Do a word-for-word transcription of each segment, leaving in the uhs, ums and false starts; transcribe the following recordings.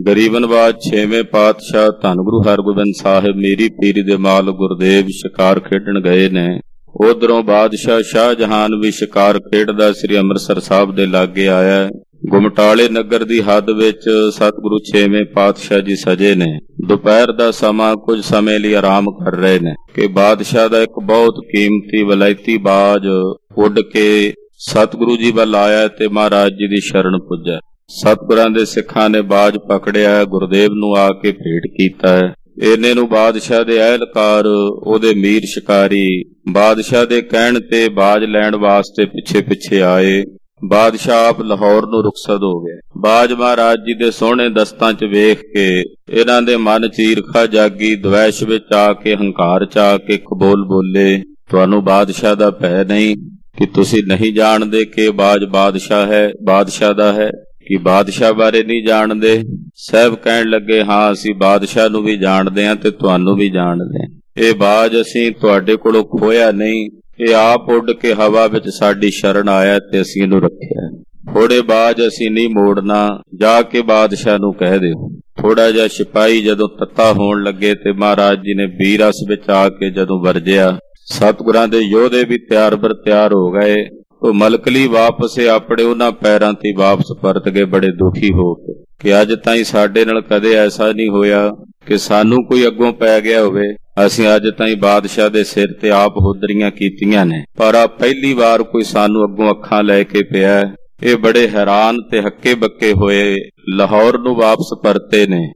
ਗਰੀਬਨਵਾਜ ਛੇਵੇਂ ਪਾਤਸ਼ਾਹ ਧੰਨ ਗੁਰੂ ਹਰਗੋਬਿੰਦ ਸਾਹਿਬ ਮੇਰੀ ਪੀਰੀ ਦੇ ਮਾਲ ਗੁਰਦੇਵ ਸ਼ਿਕਾਰ ਖੇਡਣ ਗਏ ਨੇ। ਉਧਰੋਂ ਬਾਦਸ਼ਾਹ ਸ਼ਾਹਜਹਾਨ ਵੀ ਸ਼ਿਕਾਰ ਖੇਡਦਾ ਸ੍ਰੀ ਅੰਮ੍ਰਿਤਸਰ ਸਾਹਿਬ ਦੇ ਲਾਗੇ ਆਇਆ। ਗੁਮਟਾਲੇ ਨਗਰ ਦੀ ਹੱਦ ਵਿੱਚ ਸਤਿਗੁਰੂ ਛੇਵੇਂ ਪਾਤਸ਼ਾਹ ਜੀ ਸਜੇ ਨੇ। ਦੁਪਹਿਰ ਦਾ ਸਮਾਂ ਕੁਝ ਸਮੇਂ ਲਈ ਆਰਾਮ ਕਰ ਰਹੇ ਨੇ ਕਿ ਬਾਦਸ਼ਾਹ ਦਾ ਇੱਕ ਬਹੁਤ ਕੀਮਤੀ ਵਲਾਇਤੀ ਬਾਜ ਉੱਡ ਕੇ ਸਤਿਗੁਰੂ ਜੀ ਵੱਲ ਆਇਆ ਤੇ ਮਹਾਰਾਜ ਜੀ ਦੀ ਸ਼ਰਨ ਪੁੱਜਾ। ਸਤਿਗੁਰਾਂ ਦੇ ਸਿੱਖਾਂ ਨੇ ਬਾਜ ਪਕੜਿਆ, ਗੁਰਦੇਵ ਨੂੰ ਆ ਕੇ ਭੇਟ ਕੀਤਾ ਹੈ। ਇਹਨੇ ਨੂੰ ਬਾਦਸ਼ਾਹ ਦੇ ਅਹਿਲਕਾਰ, ਉਹਦੇ ਮੀਰ ਸ਼ਿਕਾਰੀ ਬਾਦਸ਼ਾਹ ਦੇ ਕਹਿਣ ਤੇ ਬਾਜ ਲੈਣ ਵਾਸਤੇ ਪਿੱਛੇ ਪਿੱਛੇ ਆਏ। ਬਾਦਸ਼ਾਹ ਆਪ ਲਾਹੌਰ ਨੂੰ ਰੁਖਸਤ ਹੋ ਗਿਆ। ਬਾਜ ਮਹਾਰਾਜ ਜੀ ਦੇ ਸੋਹਣੇ ਦਸਤਾਂ 'ਚ ਵੇਖ ਕੇ ਇਹਨਾਂ ਦੇ ਮਨ 'ਚ ਈਰਖਾ ਜਾਗੀ। ਦਵੈਸ਼ ਵਿੱਚ ਆ ਕੇ, ਹੰਕਾਰ 'ਚ ਆ ਕੇ ਕਬੋਲ ਬੋਲੇ, ਤੁਹਾਨੂੰ ਬਾਦਸ਼ਾਹ ਦਾ ਭੈ ਨਹੀਂ ਕਿ ਤੁਸੀਂ ਨਹੀਂ ਜਾਣਦੇ ਕਿ ਬਾਜ ਬਾਦਸ਼ਾਹ ਹੈ, ਬਾਦਸ਼ਾਹ ਦਾ ਹੈ, ਕਿ ਬਾਦਸ਼ਾਹ ਬਾਰੇ ਨਹੀਂ ਜਾਣਦੇ? ਸਾਹਿਬ ਕਹਿਣ ਲੱਗੇ, ਹਾਂ ਅਸੀਂ ਬਾਦਸ਼ਾਹ ਨੂੰ ਵੀ ਜਾਣਦੇ ਹਾਂ ਤੇ ਤੁਹਾਨੂੰ ਵੀ ਜਾਣਦੇ ਹਾਂ। ਇਹ ਬਾਜ ਅਸੀਂ ਤੁਹਾਡੇ ਕੋਲੋਂ ਖੋਇਆ ਨਹੀਂ, ਇਹ ਆਪ ਉੱਡ ਕੇ ਹਵਾ ਵਿੱਚ ਸਾਡੀ ਸ਼ਰਨ ਆਇਆ ਤੇ ਅਸੀਂ ਇਹਨੂੰ ਰੱਖਿਆ। ਥੋੜੇ ਬਾਜ ਅਸੀਂ ਨਹੀਂ ਮੋੜਨਾ, ਜਾ ਕੇ ਬਾਦਸ਼ਾਹ ਨੂੰ ਕਹਿ ਦਿਓ। ਥੋੜਾ ਜਿਹਾ ਸਿਪਾਹੀ ਜਦੋਂ ਤੱਤਾ ਹੋਣ ਲੱਗੇ ਤੇ ਮਹਾਰਾਜ ਜੀ ਨੇ ਵੀਰਸ ਵਿੱਚ ਆ ਕੇ ਜਦੋਂ ਵਰਜਿਆ, ਸਤਿਗੁਰਾਂ ਦੇ ਯੋਧੇ ਵੀ ਤਿਆਰ ਬਰ ਤਿਆਰ ਹੋ ਗਏ। ਉਹ ਮਲਕਲੀ ਵਾਪਸ ਆਪਣੇ ਉਹਨਾਂ ਪੈਰਾਂ ਤੇ ਵਾਪਸ ਪਰਤ ਗਏ ਬੜੇ ਦੁਖੀ ਹੋ ਕੇ ਕਿ ਅੱਜ ਤਾਈਂ ਸਾਡੇ ਨਾਲ ਕਦੇ ਐਸਾ ਨਹੀਂ ਹੋਇਆ ਕਿ ਸਾਨੂੰ ਕੋਈ ਅੱਗੋਂ ਪੈ ਗਿਆ ਹੋਵੇ। ਅਸੀਂ ਅੱਜ ਤਾਈਂ ਬਾਦਸ਼ਾਹ ਦੇ ਸਿਰ ਤੇ ਆਪ ਹੁਦਰੀਆਂ ਕੀਤੀਆਂ ਨੇ, ਪਰ ਆ ਪਹਿਲੀ ਵਾਰ ਕੋਈ ਸਾਨੂੰ ਅੱਗੋਂ ਅੱਖਾਂ ਲੈ ਕੇ ਪਿਆ। ਇਹ ਬੜੇ ਹੈਰਾਨ ਤੇ ਹੱਕੇ ਬੱਕੇ ਹੋਏ ਲਾਹੌਰ ਨੂੰ ਵਾਪਸ ਪਰਤੇ ਨੇ।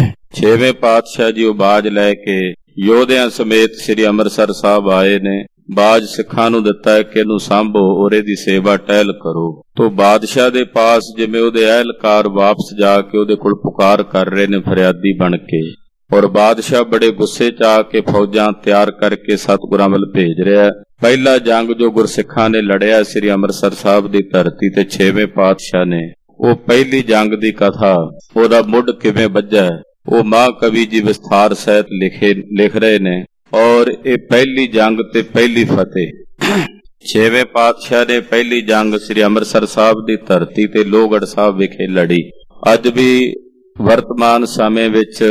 ਛੇਵੇਂ ਪਾਤਸ਼ਾਹ ਜੀ ਉਹ ਬਾਜ ਲੈ ਕੇ ਯੋਧਿਆਂ ਸਮੇਤ ਸ੍ਰੀ ਅੰਮ੍ਰਿਤਸਰ ਸਾਹਿਬ ਆਏ ਨੇ। ਬਾਜ ਸਿੱਖਾਂ ਨੂੰ ਦਿੱਤਾ ਹੈ ਕਿ ਇਹਨੂੰ ਸਾਂਭੋ ਔਰ ਇਹਦੀ ਸੇਵਾ ਟਹਿਲ ਕਰੋ। ਤੋ ਬਾਦਸ਼ਾਹ ਦੇ ਪਾਸ ਜਿਵੇਂ ਉਹਦੇ ਅਹਿਲਕਾਰ ਵਾਪਸ ਜਾ ਕੇ ਉਹਦੇ ਕੋਲ ਪੁਕਾਰ ਕਰ ਰਹੇ ਨੇ ਫਰਿਆਦੀ ਬਣ ਕੇ, ਔਰ ਬਾਦਸ਼ਾਹ ਬੜੇ ਗੁੱਸੇ 'ਚ ਆ ਕੇ ਫੌਜਾਂ ਤਿਆਰ ਕਰਕੇ ਸਤਿਗੁਰਾਂ ਵੱਲ ਭੇਜ ਰਿਹਾ। ਪਹਿਲਾ ਜੰਗ ਜੋ ਗੁਰਸਿੱਖਾਂ ਨੇ ਲੜਿਆ ਸ੍ਰੀ ਅੰਮ੍ਰਿਤਸਰ ਸਾਹਿਬ ਦੀ ਧਰਤੀ ਤੇ ਛੇਵੇਂ ਪਾਤਸ਼ਾਹ ਨੇ, ਉਹ ਪਹਿਲੀ ਜੰਗ ਦੀ ਕਥਾ, ਉਹਦਾ ਮੁੱਢ ਕਿਵੇਂ ਵੱਜਾ, ਉਹ ਮਹਾਂਕਵੀ ਜੀ ਵਿਸਥਾਰ ਸਹਿਤ ਲਿਖੇ ਲਿਖ ਰਹੇ ਨੇ। ਔਰ ਇਹ ਪਹਿਲੀ ਜੰਗ ਤੇ ਪਹਿਲੀ ਫਤਿਹ ਛੇਵੇਂ ਪਾਤਸ਼ਾਹ ਨੇ ਪਹਿਲੀ ਜੰਗ ਸ੍ਰੀ ਅੰਮ੍ਰਿਤਸਰ ਸਾਹਿਬ ਦੀ ਧਰਤੀ ਤੇ ਲੋਹਗੜ੍ਹ ਸਾਹਿਬ ਵਿਖੇ ਲੜੀ। ਅੱਜ ਵੀ ਵਰਤਮਾਨ ਸਮੇਂ ਵਿੱਚ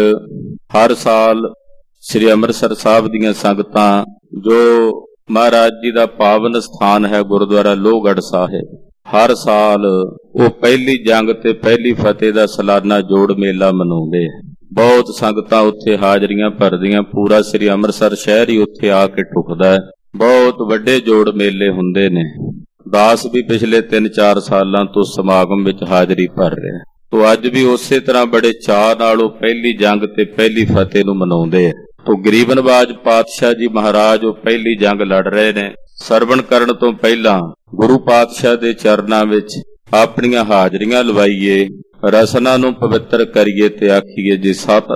ਹਰ ਸਾਲ ਸ੍ਰੀ ਅੰਮ੍ਰਿਤਸਰ ਸਾਹਿਬ ਦੀਆਂ ਸੰਗਤਾਂ, ਜੋ ਮਹਾਰਾਜ ਜੀ ਦਾ ਪਾਵਨ ਸਥਾਨ ਹੈ ਗੁਰਦੁਆਰਾ ਲੋਹਗੜ੍ਹ ਸਾਹਿਬ, ਹਰ ਸਾਲ ਉਹ ਪਹਿਲੀ ਜੰਗ ਤੇ ਪਹਿਲੀ ਫਤਿਹ ਦਾ ਸਾਲਾਨਾ ਜੋੜ ਮੇਲਾ ਮਨਾਉਂਦੇ। ਬਹੁਤ ਸੰਗਤਾਂ ਉੱਥੇ ਹਾਜ਼ਰੀਆਂ ਭਰਦੀਆਂ, ਪੂਰਾ ਸ੍ਰੀ ਅੰਮ੍ਰਿਤਸਰ ਸ਼ਹਿਰ ਹੀ ਉੱਥੇ ਆ ਕੇ ਢੁਕਦਾ ਹੈ। ਬਹੁਤ ਵੱਡੇ ਜੋੜ ਮੇਲੇ ਹੁੰਦੇ ਨੇ। ਦਾਸ ਵੀ ਪਿਛਲੇ ਤਿੰਨ ਚਾਰ ਸਾਲਾਂ ਤੋਂ ਸਮਾਗਮ ਵਿੱਚ ਹਾਜ਼ਰੀ ਭਰ ਰਿਹਾ। ਤੋ ਅੱਜ ਵੀ ਉਸੇ ਤਰ੍ਹਾਂ ਬੜੇ ਚਾਅ ਨਾਲ ਉਹ ਪਹਿਲੀ ਜੰਗ ਤੇ ਪਹਿਲੀ ਫਤਿਹ ਨੂੰ ਮਨਾਉਂਦੇ ਆ। ਤੋ ਗਰੀਬਨਵਾਜ ਪਾਤਸ਼ਾਹ ਜੀ ਮਹਾਰਾਜ ਉਹ ਪਹਿਲੀ ਜੰਗ ਲੜ ਰਹੇ ਨੇ। ਸਰਵਣ ਕਰਨ ਤੋਂ ਪਹਿਲਾਂ ਗੁਰੂ ਪਾਤਸ਼ਾਹ ਦੇ ਚਰਨਾਂ ਵਿੱਚ ਆਪਣੀਆਂ ਹਾਜ਼ਰੀਆਂ ਲਵਾਈਏ, ਰਸਨਾ ਨੂੰ ਪਵਿੱਤਰ ਕਰੀਏ ਤੇ ਆਖੀਏ ਜੀ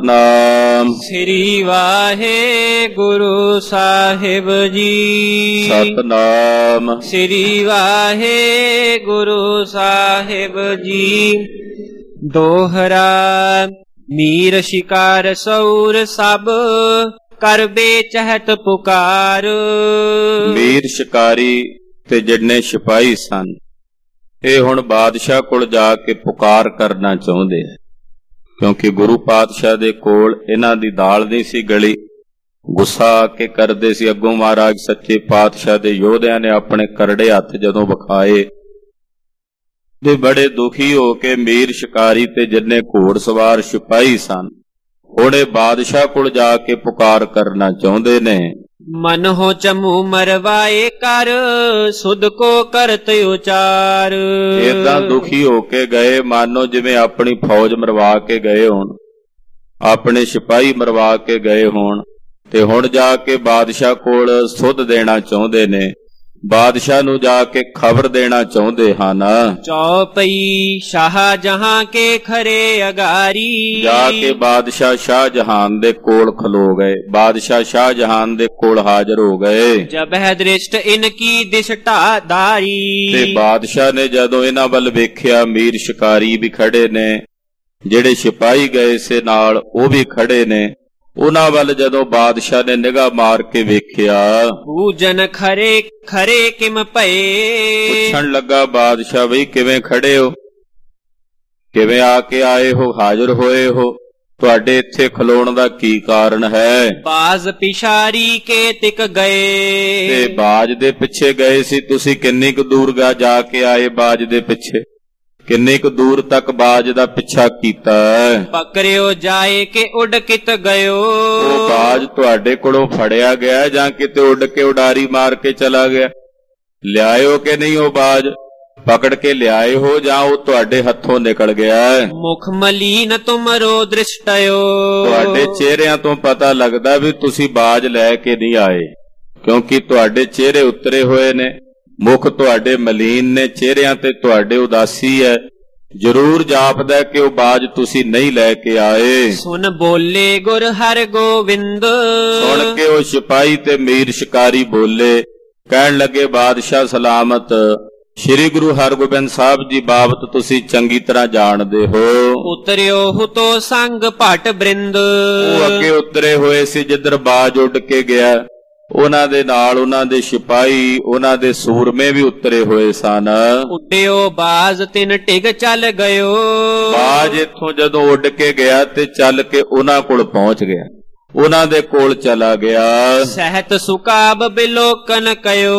ਸਤਨਾਮ ਸ੍ਰੀ ਵਾਹਿਗੁਰੂ ਸਾਹਿਬ ਜੀ। ਸਤਨਾਮ ਸ੍ਰੀ ਵਾਹਿਗੁਰੂ ਸਾਹਿਬ ਜੀ। ਦੋਹਰਾ ਮੀਰ ਸ਼ਿਕਾਰ ਸੌਰ ਸਭ ਕਰਬੇ ਚਹਤ ਪੁਕਾਰ। ਮੀਰ ਸ਼ਿਕਾਰੀ ਤੇ ਜਿੰਨੇ ਸਿਪਾਹੀ ਸਨ, ਇਹ ਹੁਣ ਬਾਦਸ਼ਾਹ ਕੋਲ ਜਾ ਕੇ ਪੁਕਾਰ ਕਰਨਾ ਚਾਹੁੰਦੇ ਆ, ਕਿਉਂਕਿ ਗੁਰੂ ਪਾਤਸ਼ਾਹ ਦੇ ਕੋਲ ਇਹਨਾਂ ਦੀ ਦਾਲ ਨਹੀਂ ਸੀ ਗਲੀ। ਗੁੱਸਾ ਆ ਕੇ ਕਰਦੇ ਸੀ। ਅੱਗੋਂ ਮਹਾਰਾਜ ਸੱਚੇ ਪਾਤਸ਼ਾਹ ਦੇ ਯੋਧਿਆਂ ਨੇ ਆਪਣੇ ਕਰੜੇ ਹੱਥ ਜਦੋਂ ਵਿਖਾਏ ਤੇ ਬੜੇ ਦੁਖੀ ਹੋ ਕੇ ਮੀਰ ਸ਼ਿਕਾਰੀ ਤੇ ਜਿੰਨੇ ਘੋੜ ਸਵਾਰ ਸਿਪਾਹੀ ਸਨ, ਹੁਣ ਇਹ ਬਾਦਸ਼ਾਹ ਕੋਲ ਜਾ ਕੇ ਪੁਕਾਰ ਕਰਨਾ ਚਾਹੁੰਦੇ ਨੇ। ਮਨ ਹੋ ਚਮੂ ਮਰਵਾਏ ਕਰ ਸੁਧ ਕੋ ਕਰਤ ਉਚਾਰ। ਏਦਾਂ ਦੁਖੀ ਹੋ ਕੇ ਗਏ, ਮਾਨੋ ਜਿਵੇਂ ਆਪਣੀ ਫੌਜ ਮਰਵਾ ਕੇ ਗਏ ਹੋਣ, ਆਪਣੇ ਸਿਪਾਹੀ ਮਰਵਾ ਕੇ ਗਏ ਹੋਣ, ਤੇ ਹੁਣ ਜਾ ਕੇ ਬਾਦਸ਼ਾਹ ਕੋਲ ਸੁਧ ਦੇਣਾ ਚਾਹੁੰਦੇ ਨੇ। ਬਾਦਸ਼ਾਹ ਨੂੰ ਜਾ ਕੇ ਖਬਰ ਦੇਣਾ ਚਾਹੁੰਦੇ ਹਨ। ਚੌਪਈ ਸ਼ਾਹ ਜਹਾਂ ਕੇ ਖਰੇ ਅਗਾਰੀ। ਜਾ ਕੇ ਬਾਦਸ਼ਾਹ ਸ਼ਾਹਜਹਾਨ ਦੇ ਕੋਲ ਖਲੋ ਗਏ, ਬਾਦਸ਼ਾਹ ਸ਼ਾਹਜਹਾਨ ਦੇ ਕੋਲ ਹਾਜ਼ਰ ਹੋ ਗਏ। ਜਬ ਹੈ ਦ੍ਰਿਸ਼ਟ ਇਨ ਕੀ ਦਿਸ਼ਟਾ ਧਾਰੀ। ਤੇ ਬਾਦਸ਼ਾਹ ਨੇ ਜਦੋਂ ਇਹਨਾਂ ਵੱਲ ਵੇਖਿਆ, ਮੀਰ ਸ਼ਿਕਾਰੀ ਵੀ ਖੜੇ ਨੇ, ਜਿਹੜੇ ਸਿਪਾਹੀ ਗਏ ਸੇ ਨਾਲ ਉਹ ਵੀ ਖੜੇ ਨੇ, ਉਹਨਾਂ ਵੱਲ ਜਦੋਂ ਬਾਦਸ਼ਾਹ ਨੇ ਨਿਗਾਹ ਮਾਰ ਕੇ ਵੇਖਿਆ, ਪੂਜਨ ਖਰੇ ਖਰੇ ਕਿਮ ਭਏ। ਪੁੱਛਣ ਲੱਗਾ ਬਾਦਸ਼ਾਹ, ਬਈ ਕਿਵੇਂ ਖੜੇ ਹੋ? ਕਿਵੇਂ ਆ ਕੇ ਆਏ ਹੋ, ਹਾਜ਼ਰ ਹੋਏ ਹੋ? ਤੁਹਾਡੇ ਇੱਥੇ ਖਲੋਣ ਦਾ ਕੀ ਕਾਰਨ ਹੈ? ਬਾਜ਼ ਪਿਸ਼ਾਰੀ ਕੇ ਟਿਕ ਗਏ। ਤੇ ਬਾਜ ਦੇ ਪਿੱਛੇ ਗਏ ਸੀ ਤੁਸੀਂ, ਕਿੰਨੀ ਕੁ ਦੂਰ ਗਾ ਜਾ ਕੇ ਆਏ ਬਾਜ ਦੇ ਪਿੱਛੇ? ਕਿੰਨੀ ਕੁ ਦੂਰ ਤੱਕ ਬਾਜ ਦਾ ਪਿੱਛਾ ਕੀਤਾ? ਪਕੜਿਓ ਜਾਏ ਕਿ ਉੱਡ ਕਿਤ ਗਇਓ। ਉਹ ਬਾਜ ਤੁਹਾਡੇ ਕੋਲੋਂ ਫੜਿਆ ਗਿਆ ਜਾਂ ਕਿਤੇ ਉੱਡ ਕੇ ਉਡਾਰੀ ਮਾਰ ਕੇ ਚਲਾ ਗਿਆ? ਲਿਆਇਓ ਕਿ ਨਹੀਂ ਉਹ ਬਾਜ? ਪਕੜ ਕੇ ਲਿਆਏ ਹੋ ਜਾਂ ਉਹ ਤੁਹਾਡੇ ਹੱਥੋਂ ਨਿਕਲ ਗਿਆ? ਮੁਖ ਮਲੀਨ ਤੁਮਰੋ ਦ੍ਰਿਸ਼ਟਿਓ। ਤੁਹਾਡੇ ਚਿਹਰਿਆਂ ਤੋਂ ਪਤਾ ਲੱਗਦਾ ਵੀ ਤੁਸੀਂ ਬਾਜ ਲੈ ਕੇ ਨਹੀਂ ਆਏ, ਕਿਉਂਕਿ ਤੁਹਾਡੇ ਚਿਹਰੇ ਉਤਰੇ ਹੋਏ ਨੇ, ਮੁਖ ਤੁਹਾਡੇ ਮਲੀਨ ਨੇ, ਚਿਹਰਿਆਂ ਤੇ ਤੁਹਾਡੇ ਉਦਾਸੀ ਹੈ। ਜ਼ਰੂਰ ਜਾਪਦਾ ਕਿ ਉਹ ਬਾਜ ਤੁਸੀਂ ਨਹੀਂ ਲੈ ਕੇ ਆਏ। ਸੁਨ ਬੋਲੇ ਗੁਰ ਹਰਿ ਗੋਬਿੰਦ। ਸੁਣ ਕੇ ਉਹ ਸਿਪਾਹੀ ਤੇ ਮੀਰ ਸ਼ਿਕਾਰੀ ਬੋਲੇ, ਕਹਿਣ ਲੱਗੇ ਬਾਦਸ਼ਾਹ ਸਲਾਮਤ, ਸ਼੍ਰੀ ਗੁਰੂ ਹਰਗੋਬਿੰਦ ਸਾਹਿਬ ਜੀ ਬਾਬਤ ਤੁਸੀਂ ਚੰਗੀ ਤਰ੍ਹਾਂ ਜਾਣਦੇ ਹੋ। ਉਤਰਿਓ ਹੁਤੋ ਸੰਗ ਭਟ ਬ੍ਰਿੰਦ। ਉਹ ਅੱਗੇ ਉਤਰੇ ਹੋਏ ਸੀ ਜਿੱਧਰ ਬਾਜ ਉੱਡ ਕੇ ਗਿਆ, ਉਹਨਾਂ ਦੇ ਨਾਲ ਉਹਨਾਂ ਦੇ ਸਿਪਾਹੀ, ਉਹਨਾਂ ਦੇ ਸੂਰਮੇ ਵੀ ਉਤਰੇ ਹੋਏ ਸਨ। ਉੱਡਿਓ ਬਾਜ਼ ਤਿਨ ਟਿਗ ਚੱਲ ਗਇਓ। ਬਾਜ ਇੱਥੋਂ ਜਦੋਂ ਉੱਡ ਕੇ ਗਿਆ ਤੇ ਚੱਲ ਕੇ ਉਹਨਾਂ ਕੋਲ ਪਹੁੰਚ ਗਿਆ, ਉਹਨਾਂ ਦੇ ਕੋਲ ਚਲਾ ਗਿਆ। ਸਹਿਤ ਸੁਕਾਬ ਬਿਲੋਕਨ ਕਇਓ।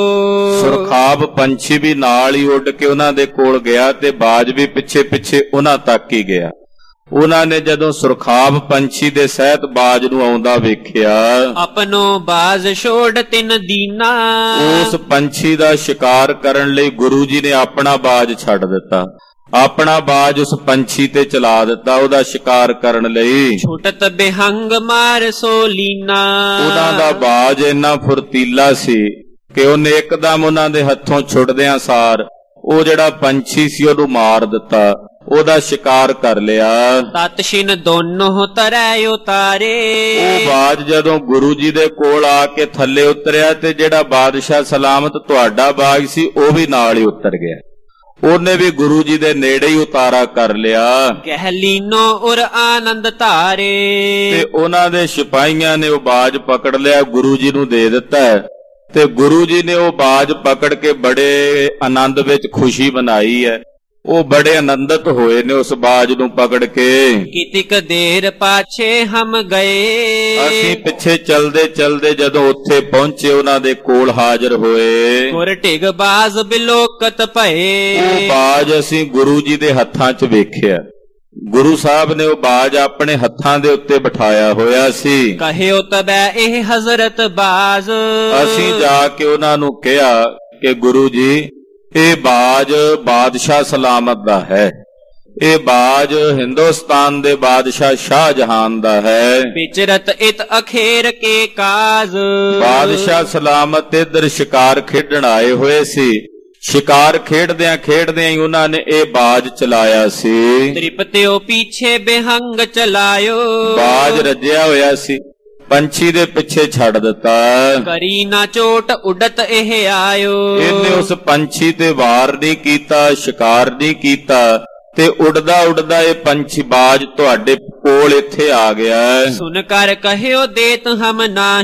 ਸੁਰਖਾਬ ਪੰਛੀ ਵੀ ਨਾਲ ਹੀ ਉੱਡ ਕੇ ਉਹਨਾਂ ਦੇ ਕੋਲ ਗਿਆ ਤੇ ਬਾਜ ਵੀ ਪਿੱਛੇ ਪਿੱਛੇ ਉਹਨਾਂ ਤੱਕ ਹੀ ਗਿਆ। ਉਹਨਾਂ ਨੇ ਜਦੋਂ ਸੁਰਖਾਬ ਪੰਛੀ ਦੇ ਸਹਿਤ ਬਾਜ ਨੂੰ ਆਉਂਦਾ ਵੇਖਿਆ, ਆਪਣੋ ਬਾਜ਼ ਛੋੜ ਤਿਨ ਦੀਨਾ। ਉਸ ਪੰਛੀ ਦਾ ਸ਼ਿਕਾਰ ਕਰਨ ਲਈ ਗੁਰੂ ਜੀ ਨੇ ਆਪਣਾ ਬਾਜ ਛੱਡ ਦਿੱਤਾ, ਆਪਣਾ ਬਾਜ ਉਸ ਪੰਛੀ ਤੇ ਚਲਾ ਦਿੱਤਾ ਉਹਦਾ ਸ਼ਿਕਾਰ ਕਰਨ ਲਈ। ਛੁਟਤ ਬਿਹੰਗ ਮਾਰ ਸੋ ਲੀਨਾ। ਉਹਨਾਂ ਦਾ ਬਾਜ ਇੰਨਾ ਫੁਰਤੀਲਾ ਸੀ ਕਿ ਉਹਨੇ ਇੱਕਦਮ ਉਹਨਾਂ ਦੇ ਹੱਥੋਂ ਛੁੱਟਦਿਆਂ ਸਾਰ ਉਹ ਜਿਹੜਾ ਪੰਛੀ ਸੀ ਉਹਨੂੰ ਮਾਰ ਦਿੱਤਾ, ਉਹਦਾ ਸ਼ਿਕਾਰ ਕਰ ਲਿਆ। ਤਤਸ਼ਿਨ ਦੋਨੋਂ ਤਰੈ ਉਤਾਰੇ। ਉਹ ਬਾਜ ਜਦੋਂ ਗੁਰੂ ਜੀ ਦੇ ਕੋਲ ਆ ਕੇ ਥੱਲੇ ਉਤਰਿਆ ਤੇ ਜਿਹੜਾ ਬਾਦਸ਼ਾਹ ਸਲਾਮਤ ਤੁਹਾਡਾ ਬਾਜ ਸੀ ਉਹ ਵੀ ਨਾਲ ਹੀ ਉਤਰ ਗਿਆ, ਉਹਨੇ ਵੀ ਗੁਰੂ ਜੀ ਦੇ ਨੇੜੇ ਹੀ ਉਤਾਰਾ ਕਰ ਲਿਆ। ਕਹਿ ਲੀਨੋ ਉਰ ਆਨੰਦ ਧਾਰੇ। ਤੇ ਉਹਨਾਂ ਦੇ ਸਿਪਾਹੀਆਂ ਨੇ ਉਹ ਬਾਜ ਪਕੜ ਲਿਆ, ਗੁਰੂ ਜੀ ਨੂੰ ਦੇ ਦਿੱਤਾ ਤੇ ਗੁਰੂ ਜੀ ਨੇ ਉਹ ਬਾਜ ਪਕੜ ਕੇ ਬੜੇ ਆਨੰਦ ਵਿੱਚ ਖੁਸ਼ੀ ਮਨਾਈ ਹੈ। ਉਹ ਬੜੇ ਆਨੰਦਿਤ ਹੋਏ ਨੇ ਉਸ ਬਾਜ ਨੂੰ ਪਕੜ ਕੇ। ਕਿਤਿਕ ਦੇਰ ਪਾਛੇ ਹਮ ਗਏ। ਅਸੀਂ ਪਿੱਛੇ ਚਲਦੇ ਚਲਦੇ ਜਦੋਂ ਉੱਥੇ ਪਹੁੰਚੇ ਉਹਨਾਂ ਦੇ ਕੋਲ ਹਾਜ਼ਰ ਹੋਏ। ਗੁਰ ਢਿਗ ਬਾਜ਼ ਬਿਲੋਕਤ ਭਏ। ਉਹ ਬਾਜ ਅਸੀਂ ਗੁਰੂ ਜੀ ਦੇ ਹੱਥਾਂ 'ਚ ਵੇਖਿਆ, ਗੁਰੂ ਸਾਹਿਬ ਨੇ ਉਹ ਬਾਜ ਆਪਣੇ ਹੱਥਾਂ ਦੇ ਉੱਤੇ ਬਿਠਾਇਆ ਹੋਇਆ ਸੀ। ਕਹਿਓ ਤਬੈ ਇਹ ਹਜ਼ਰਤ ਬਾਜ਼। ਅਸੀਂ ਜਾ ਕੇ ਉਹਨਾਂ ਨੂੰ ਕਿਹਾ ਕਿ ਗੁਰੂ ਜੀ ਇਹ ਬਾਜ ਬਾਦਸ਼ਾਹ ਸਲਾਮਤ ਦਾ ਹੈ, ਇਹ ਬਾਜ ਹਿੰਦੁਸਤਾਨ ਦੇ ਬਾਦਸ਼ਾਹ ਸ਼ਾਹਜਹਾਨ ਦਾ ਹੈ। ਵਿਚਰਤ ਇਤ ਅਖੇਰ ਕੇ ਕਾਜ਼। ਬਾਦਸ਼ਾਹ ਸਲਾਮਤ ਇਧਰ ਸ਼ਿਕਾਰ ਖੇਡਣ ਆਏ ਹੋਏ ਸੀ, ਸ਼ਿਕਾਰ ਖੇਡਦਿਆਂ ਖੇਡਦਿਆਂ ਹੀ ਉਹਨਾਂ ਨੇ ਇਹ ਬਾਜ ਚਲਾਇਆ ਸੀ। ਤ੍ਰਿਪਤਿਓ ਪੀਛੇ ਬਿਹੰਗ ਚਲਾਇਓ। ਬਾਜ ਰੱਜਿਆ ਹੋਇਆ ਸੀ, ਪੰਛੀ ਦੇ ਪਿੱਛੇ ਛੱਡ ਦਿੱਤਾ। ਕਰੀ ਨਾ ਚੋਟ ਉਡਤ ਇਹ ਆਇਓ। ਇਹਨੇ ਉਸ ਪੰਛੀ ਤੇ ਵਾਰ ਨਹੀਂ ਕੀਤਾ, ਸ਼ਿਕਾਰ ਨਹੀਂ ਕੀਤਾ ਤੇ ਉੱਡਦਾ ਉੱਡਦਾ ਇਹ ਪੰਛੀ ਬਾਜ ਤੁਹਾਡੇ ਕੋਲ ਇੱਥੇ ਆ ਗਿਆ। ਸੁਨ ਕਰ ਕਹਿਓ ਦੇਤ ਹਮ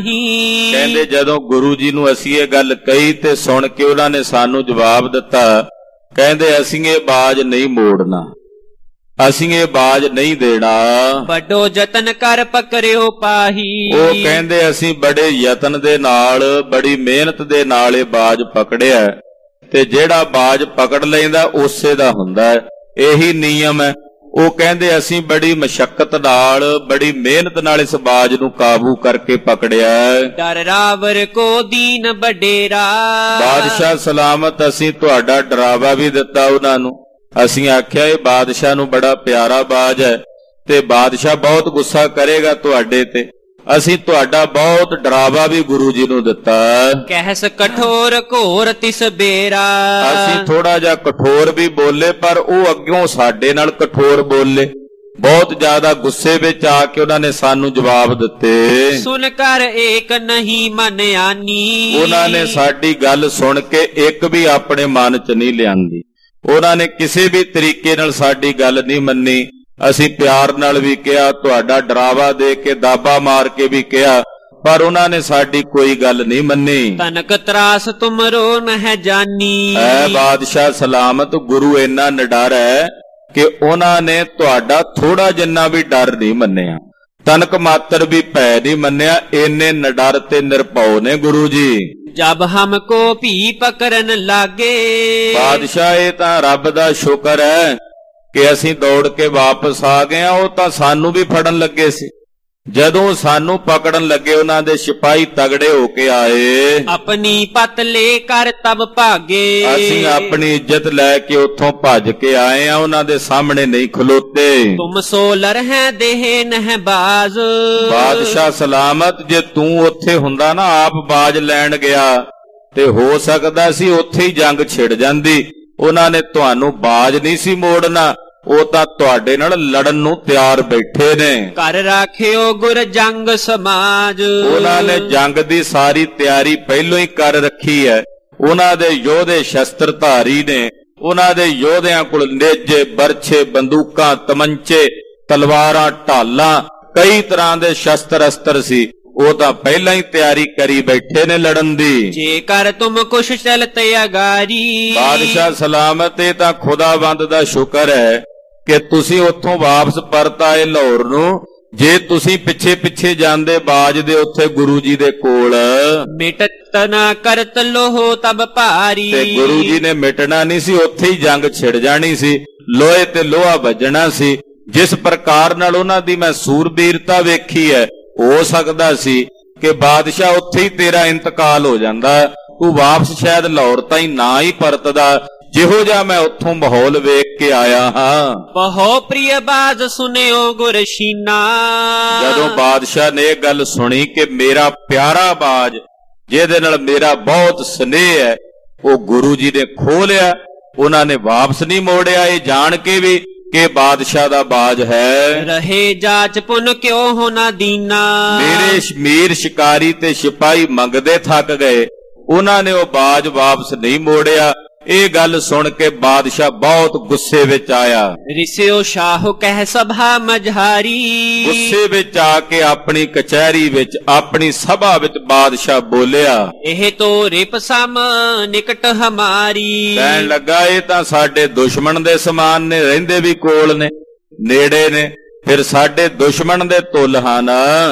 ਨਾਹੀ। ਕਹਿੰਦੇ ਜਦੋਂ ਗੁਰੂ ਜੀ ਨੂੰ ਅਸੀਂ ਇਹ ਗੱਲ ਕਹੀ ਤੇ ਸੁਣ ਕੇ ਉਹਨਾਂ ਨੇ ਸਾਨੂੰ ਜਵਾਬ ਦਿੱਤਾ, ਕਹਿੰਦੇ ਅਸੀਂ ਇਹ ਬਾਜ ਨਹੀਂ ਮੋੜਨਾ, ਅਸੀਂ ਇਹ ਬਾਜ ਨਹੀਂ ਦੇਣਾ। ਵੱਡੋ ਯਤਨ ਕਰ ਪਕੜਿਓ ਪਾਹੀ। ਉਹ ਕਹਿੰਦੇ ਅਸੀਂ ਬੜੇ ਯਤਨ ਦੇ ਨਾਲ, ਬੜੀ ਮਿਹਨਤ ਦੇ ਨਾਲ ਇਹ ਬਾਜ ਪਕੜਿਆ ਤੇ ਜਿਹੜਾ ਬਾਜ ਪਕੜ ਲੈਂਦਾ ਉਸੇ ਦਾ ਹੁੰਦਾ, ਇਹੀ ਨਿਯਮ ਹੈ। ਉਹ ਕਹਿੰਦੇ ਅਸੀਂ ਬੜੀ ਮਸ਼ੱਕਤ ਨਾਲ, ਬੜੀ ਮਿਹਨਤ ਨਾਲ ਇਸ ਬਾਜ ਨੂੰ ਕਾਬੂ ਕਰਕੇ ਪਕੜਿਆ। ਡਰ ਰਾਵਰ ਕੋ ਦੀਨ ਬਡੇਰਾ। ਬਾਦਸ਼ਾਹ ਸਲਾਮਤ ਅਸੀਂ ਤੁਹਾਡਾ ਡਰਾਵਾ ਵੀ ਦਿੱਤਾ ਉਹਨਾਂ ਨੂੰ, ਅਸੀਂ ਆਖਿਆ ਇਹ ਬਾਦਸ਼ਾਹ ਨੂੰ ਬੜਾ ਪਿਆਰਾ ਬਾਜ ਹੈ ਤੇ ਬਾਦਸ਼ਾਹ ਬਹੁਤ ਗੁੱਸਾ ਕਰੇਗਾ ਤੁਹਾਡੇ ਤੇ, ਅਸੀਂ ਤੁਹਾਡਾ ਬਹੁਤ ਡਰਾਵਾ ਵੀ ਗੁਰੂ ਜੀ ਨੂੰ ਦਿੱਤਾ। ਕਹਿਸ ਕਠੋਰ ਘੋਰ ਤਿਸ ਬੇਰਾ। ਅਸੀਂ ਥੋੜਾ ਜਿਹਾ ਕਠੋਰ ਵੀ ਬੋਲੇ ਪਰ ਉਹ ਅੱਗੋਂ ਸਾਡੇ ਨਾਲ ਕਠੋਰ ਬੋਲੇ, ਬਹੁਤ ਜ਼ਿਆਦਾ ਗੁੱਸੇ ਵਿੱਚ ਆ ਕੇ ਉਹਨਾਂ ਨੇ ਸਾਨੂੰ ਜਵਾਬ ਦਿੱਤੇ। ਸੁਨ ਕਰ ਏਕ ਨਹੀਂ ਮਨ ਆਨੀ। ਉਹਨਾਂ ਨੇ ਸਾਡੀ ਗੱਲ ਸੁਣ ਕੇ ਇੱਕ ਵੀ ਆਪਣੇ ਮਨ 'ਚ ਨਹੀਂ ਲਿਆਂਦੀ, ਉਹਨਾਂ ਨੇ ਕਿਸੇ ਵੀ ਤਰੀਕੇ ਨਾਲ ਸਾਡੀ ਗੱਲ ਨਹੀਂ ਮੰਨੀ। ਅਸੀਂ ਪਿਆਰ ਨਾਲ ਵੀ ਕਿਹਾ, ਤੁਹਾਡਾ ਡਰਾਵਾ ਦੇ ਕੇ ਦਾਬਾ ਮਾਰ ਕੇ ਵੀ ਕਿਹਾ, ਪਰ ਉਹਨਾਂ ਨੇ ਸਾਡੀ ਕੋਈ ਗੱਲ ਨਹੀਂ ਮੰਨੀ। ਤਨਕ ਤਰਾਸ ਤੁਮਰੋ ਨਹਿ ਜਾਨੀ। ਐ ਬਾਦਸ਼ਾਹ ਸਲਾਮਤ, ਗੁਰੂ ਇੰਨਾ ਨਿਡਰ ਹੈ ਕਿ ਉਹਨਾਂ ਨੇ ਤੁਹਾਡਾ ਥੋੜਾ ਜਿੰਨਾ ਵੀ ਡਰ ਨਹੀਂ ਮੰਨਿਆ, ਤਨਕ ਮਾਤਰ ਵੀ ਭੈ ਨਹੀਂ ਮੰਨਿਆ। ਇੰਨੇ ਨਿਡਰ ਤੇ ਨਿਰਭਉ ਨੇ ਗੁਰੂ ਜੀ। ਜਬ ਹਮਕੋ ਭੀ ਪਕਰਨ ਲਾਗੇ। ਬਾਦਸ਼ਾਹ ਇਹ ਤਾਂ ਰੱਬ ਦਾ ਸ਼ੁਕਰ ਹੈ ਕਿ ਅਸੀਂ ਦੌੜ ਕੇ ਵਾਪਸ ਆ ਗਏ ਆ। ਉਹ ਤਾਂ ਸਾਨੂੰ ਵੀ ਫੜਨ ਲੱਗੇ ਸੀ। ਜਦੋਂ ਸਾਨੂੰ ਪਕੜਨ ਲੱਗੇ ਉਹਨਾਂ ਦੇ ਸਿਪਾਹੀ ਤਗੜੇ ਹੋ ਕੇ ਆਏ। ਆਪਣੀ ਪਤ ਲੈ ਕਰ ਤਬ ਭਾਗੇ। ਅਸੀਂ ਆਪਣੀ ਇੱਜ਼ਤ ਲੈ ਕੇ ਉੱਥੋਂ ਭੱਜ ਕੇ ਆਏ ਆ, ਉਹਨਾਂ ਦੇ ਸਾਹਮਣੇ ਨਹੀਂ ਖਲੋਤੇ। ਤੁਮ ਸੋਲਰ ਹੈ ਦੇਹ ਨਹਿ ਬਾਜ਼। ਬਾਦਸ਼ਾਹ ਸਲਾਮਤ, ਜੇ ਤੂੰ ਉੱਥੇ ਹੁੰਦਾ ਨਾ ਆਪ ਬਾਜ ਲੈਣ ਗਿਆ ਤੇ ਹੋ ਸਕਦਾ ਸੀ ਉੱਥੇ ਹੀ ਜੰਗ ਛਿੜ ਜਾਂਦੀ। ਉਹਨਾਂ ਨੇ ਤੁਹਾਨੂੰ ਬਾਜ ਨਹੀਂ ਸੀ ਮੋੜਨਾ, ਉਹ ਤਾਂ ਤੁਹਾਡੇ ਨਾਲ ਲੜਨ ਨੂੰ ਤਿਆਰ ਬੈਠੇ ਨੇ। ਕਰ ਰਾਖਿਓ ਗੁਰ ਜੰਗ ਸਮਾਜ। ਉਹਨਾਂ ਨੇ ਜੰਗ ਦੀ ਸਾਰੀ ਤਿਆਰੀ ਪਹਿਲੋਂ ਹੀ ਕਰ ਰੱਖੀ ਹੈ। ਉਹਨਾਂ ਦੇ ਯੋਧੇ ਸ਼ਸਤਰਧਾਰੀ ਨੇ। ਉਹਨਾਂ ਦੇ ਯੋਧਿਆਂ ਕੋਲ ਨੇਜੇ, ਬਰਛੇ, ਬੰਦੂਕਾਂ, ਤਮੰਚੇ, ਤਲਵਾਰਾਂ, ਢਾਲਾਂ, ਕਈ ਤਰ੍ਹਾਂ ਦੇ ਸ਼ਸਤਰ ਅਸਤਰ ਸੀ। ਉਹ ਤਾਂ ਪਹਿਲਾਂ ਹੀ ਤਿਆਰੀ ਕਰੀ ਬੈਠੇ ਨੇ ਲੜਨ ਦੀ। ਜੇਕਰ ਤੁਮ ਕੁਛ ਚਲਤ ਅਗਾਰੀ। ਬਾਦਸ਼ਾਹ ਸਲਾਮਤ, ਇਹ ਤਾਂ ਖੁਦਾਵੰਦ ਦਾ ਸ਼ੁਕਰ ਹੈ ਕਿ ਤੁਸੀਂ ਉੱਥੋਂ ਵਾਪਸ ਪਰਤ ਆਏ ਲਾਹੌਰ ਨੂੰ। ਜੇ ਤੁਸੀਂ ਪਿੱਛੇ ਪਿੱਛੇ ਜਾਂਦੇ ਬਾਜ ਦੇ ਉੱਥੇ ਗੁਰੂ ਜੀ ਦੇ ਕੋਲ, ਮਿਟਤ ਨਾ ਕਰਤ ਲੋਹ ਤਬ ਭਾਰੀ। ਤੇ ਗੁਰੂ ਜੀ ਨੇ ਮਿਟਣਾ ਨਹੀਂ ਸੀ, ਉੱਥੇ ਹੀ ਜੰਗ ਛਿੜ ਜਾਣੀ ਸੀ, ਲੋਹੇ ਤੇ ਲੋਹਾ ਵੱਜਣਾ ਸੀ। ਜਿਸ ਪ੍ਰਕਾਰ ਨਾਲ ਉਹਨਾਂ ਦੀ ਮੈਂ ਸੂਰਬੀਰਤਾ ਵੇਖੀ ਹੈ, ਹੋ ਸਕਦਾ ਸੀ ਕਿ ਬਾਦਸ਼ਾਹ ਉੱਥੇ ਹੀ ਤੇਰਾ ਇੰਤਕਾਲ ਹੋ ਜਾਂਦਾ, ਤੂੰ ਵਾਪਸ ਸ਼ਾਇਦ ਲਾਹੌਰ ਤਾਈਂ ਨਾ ਹੀ ਪਰਤਦਾ, ਜਿਹੋ ਜਿਹਾ ਮੈਂ ਉੱਥੋਂ ਮਾਹੌਲ ਵੇਖ ਕੇ ਆਇਆ ਹਾਂ। ਬਹੁ ਪ੍ਰਿਯ ਬਾਜ ਸੁਨਿਓ ਗੁਰਸ਼ੀਨਾ। ਜਦੋਂ ਬਾਦਸ਼ਾਹ ਨੇ ਇਹ ਗੱਲ ਸੁਣੀ ਕਿ ਮੇਰਾ ਪਿਆਰਾ ਬਾਜ, ਜਿਹਦੇ ਨਾਲ ਮੇਰਾ ਬਹੁਤ ਸਨੇਹ ਹੈ, ਉਹ ਗੁਰੂ ਜੀ ਨੇ ਖੋਹ ਲਿਆ, ਉਹਨਾਂ ਨੇ ਵਾਪਸ ਨਹੀਂ ਮੋੜਿਆ, ਇਹ ਜਾਣ ਕੇ ਵੀ ਕਿ ਬਾਦਸ਼ਾਹ ਦਾ ਬਾਜ ਹੈ। ਰਹੇ ਜਾਚ ਪੁਨ ਕਿਉ ਹੋਣਾ ਦੀਨਾ। ਮੇਰੇ ਸ਼ਮੀਰ ਸ਼ਿਕਾਰੀ ਤੇ ਸਿਪਾਹੀ ਮੰਗਦੇ ਥੱਕ ਗਏ, ਉਹਨਾਂ ਨੇ ਉਹ ਬਾਜ ਵਾਪਸ ਨਹੀਂ ਮੋੜਿਆ। ਇਹ ਗੱਲ ਸੁਣ ਕੇ ਬਾਦਸ਼ਾਹ ਬਹੁਤ ਗੁੱਸੇ ਵਿੱਚ ਆਇਆ। ਰਿਸਿਓ ਸ਼ਾਹ ਕਹਿ ਸਭਾ ਮਝਾਰੀ। ਗੁੱਸੇ ਵਿੱਚ ਆ ਕੇ ਆਪਣੀ ਕਚਹਿਰੀ ਵਿੱਚ, ਆਪਣੀ ਸਭਾ ਵਿੱਚ ਬਾਦਸ਼ਾਹ ਬੋਲਿਆ, ਇਹ ਤੋ ਰਿਪ ਸਮ ਨਿਕਟ ਹਮਾਰੀ। ਕਹਿਣ ਲੱਗਾ, ਇਹ ਤਾਂ ਸਾਡੇ ਦੁਸ਼ਮਣ ਦੇ ਸਮਾਨ ਨੇ, ਰਹਿੰਦੇ ਵੀ ਕੋਲ ਨੇ, ਨੇੜੇ ਨੇ, ਫਿਰ ਸਾਡੇ ਦੁਸ਼ਮਣ ਦੇ ਤੁਲ ਹਨ।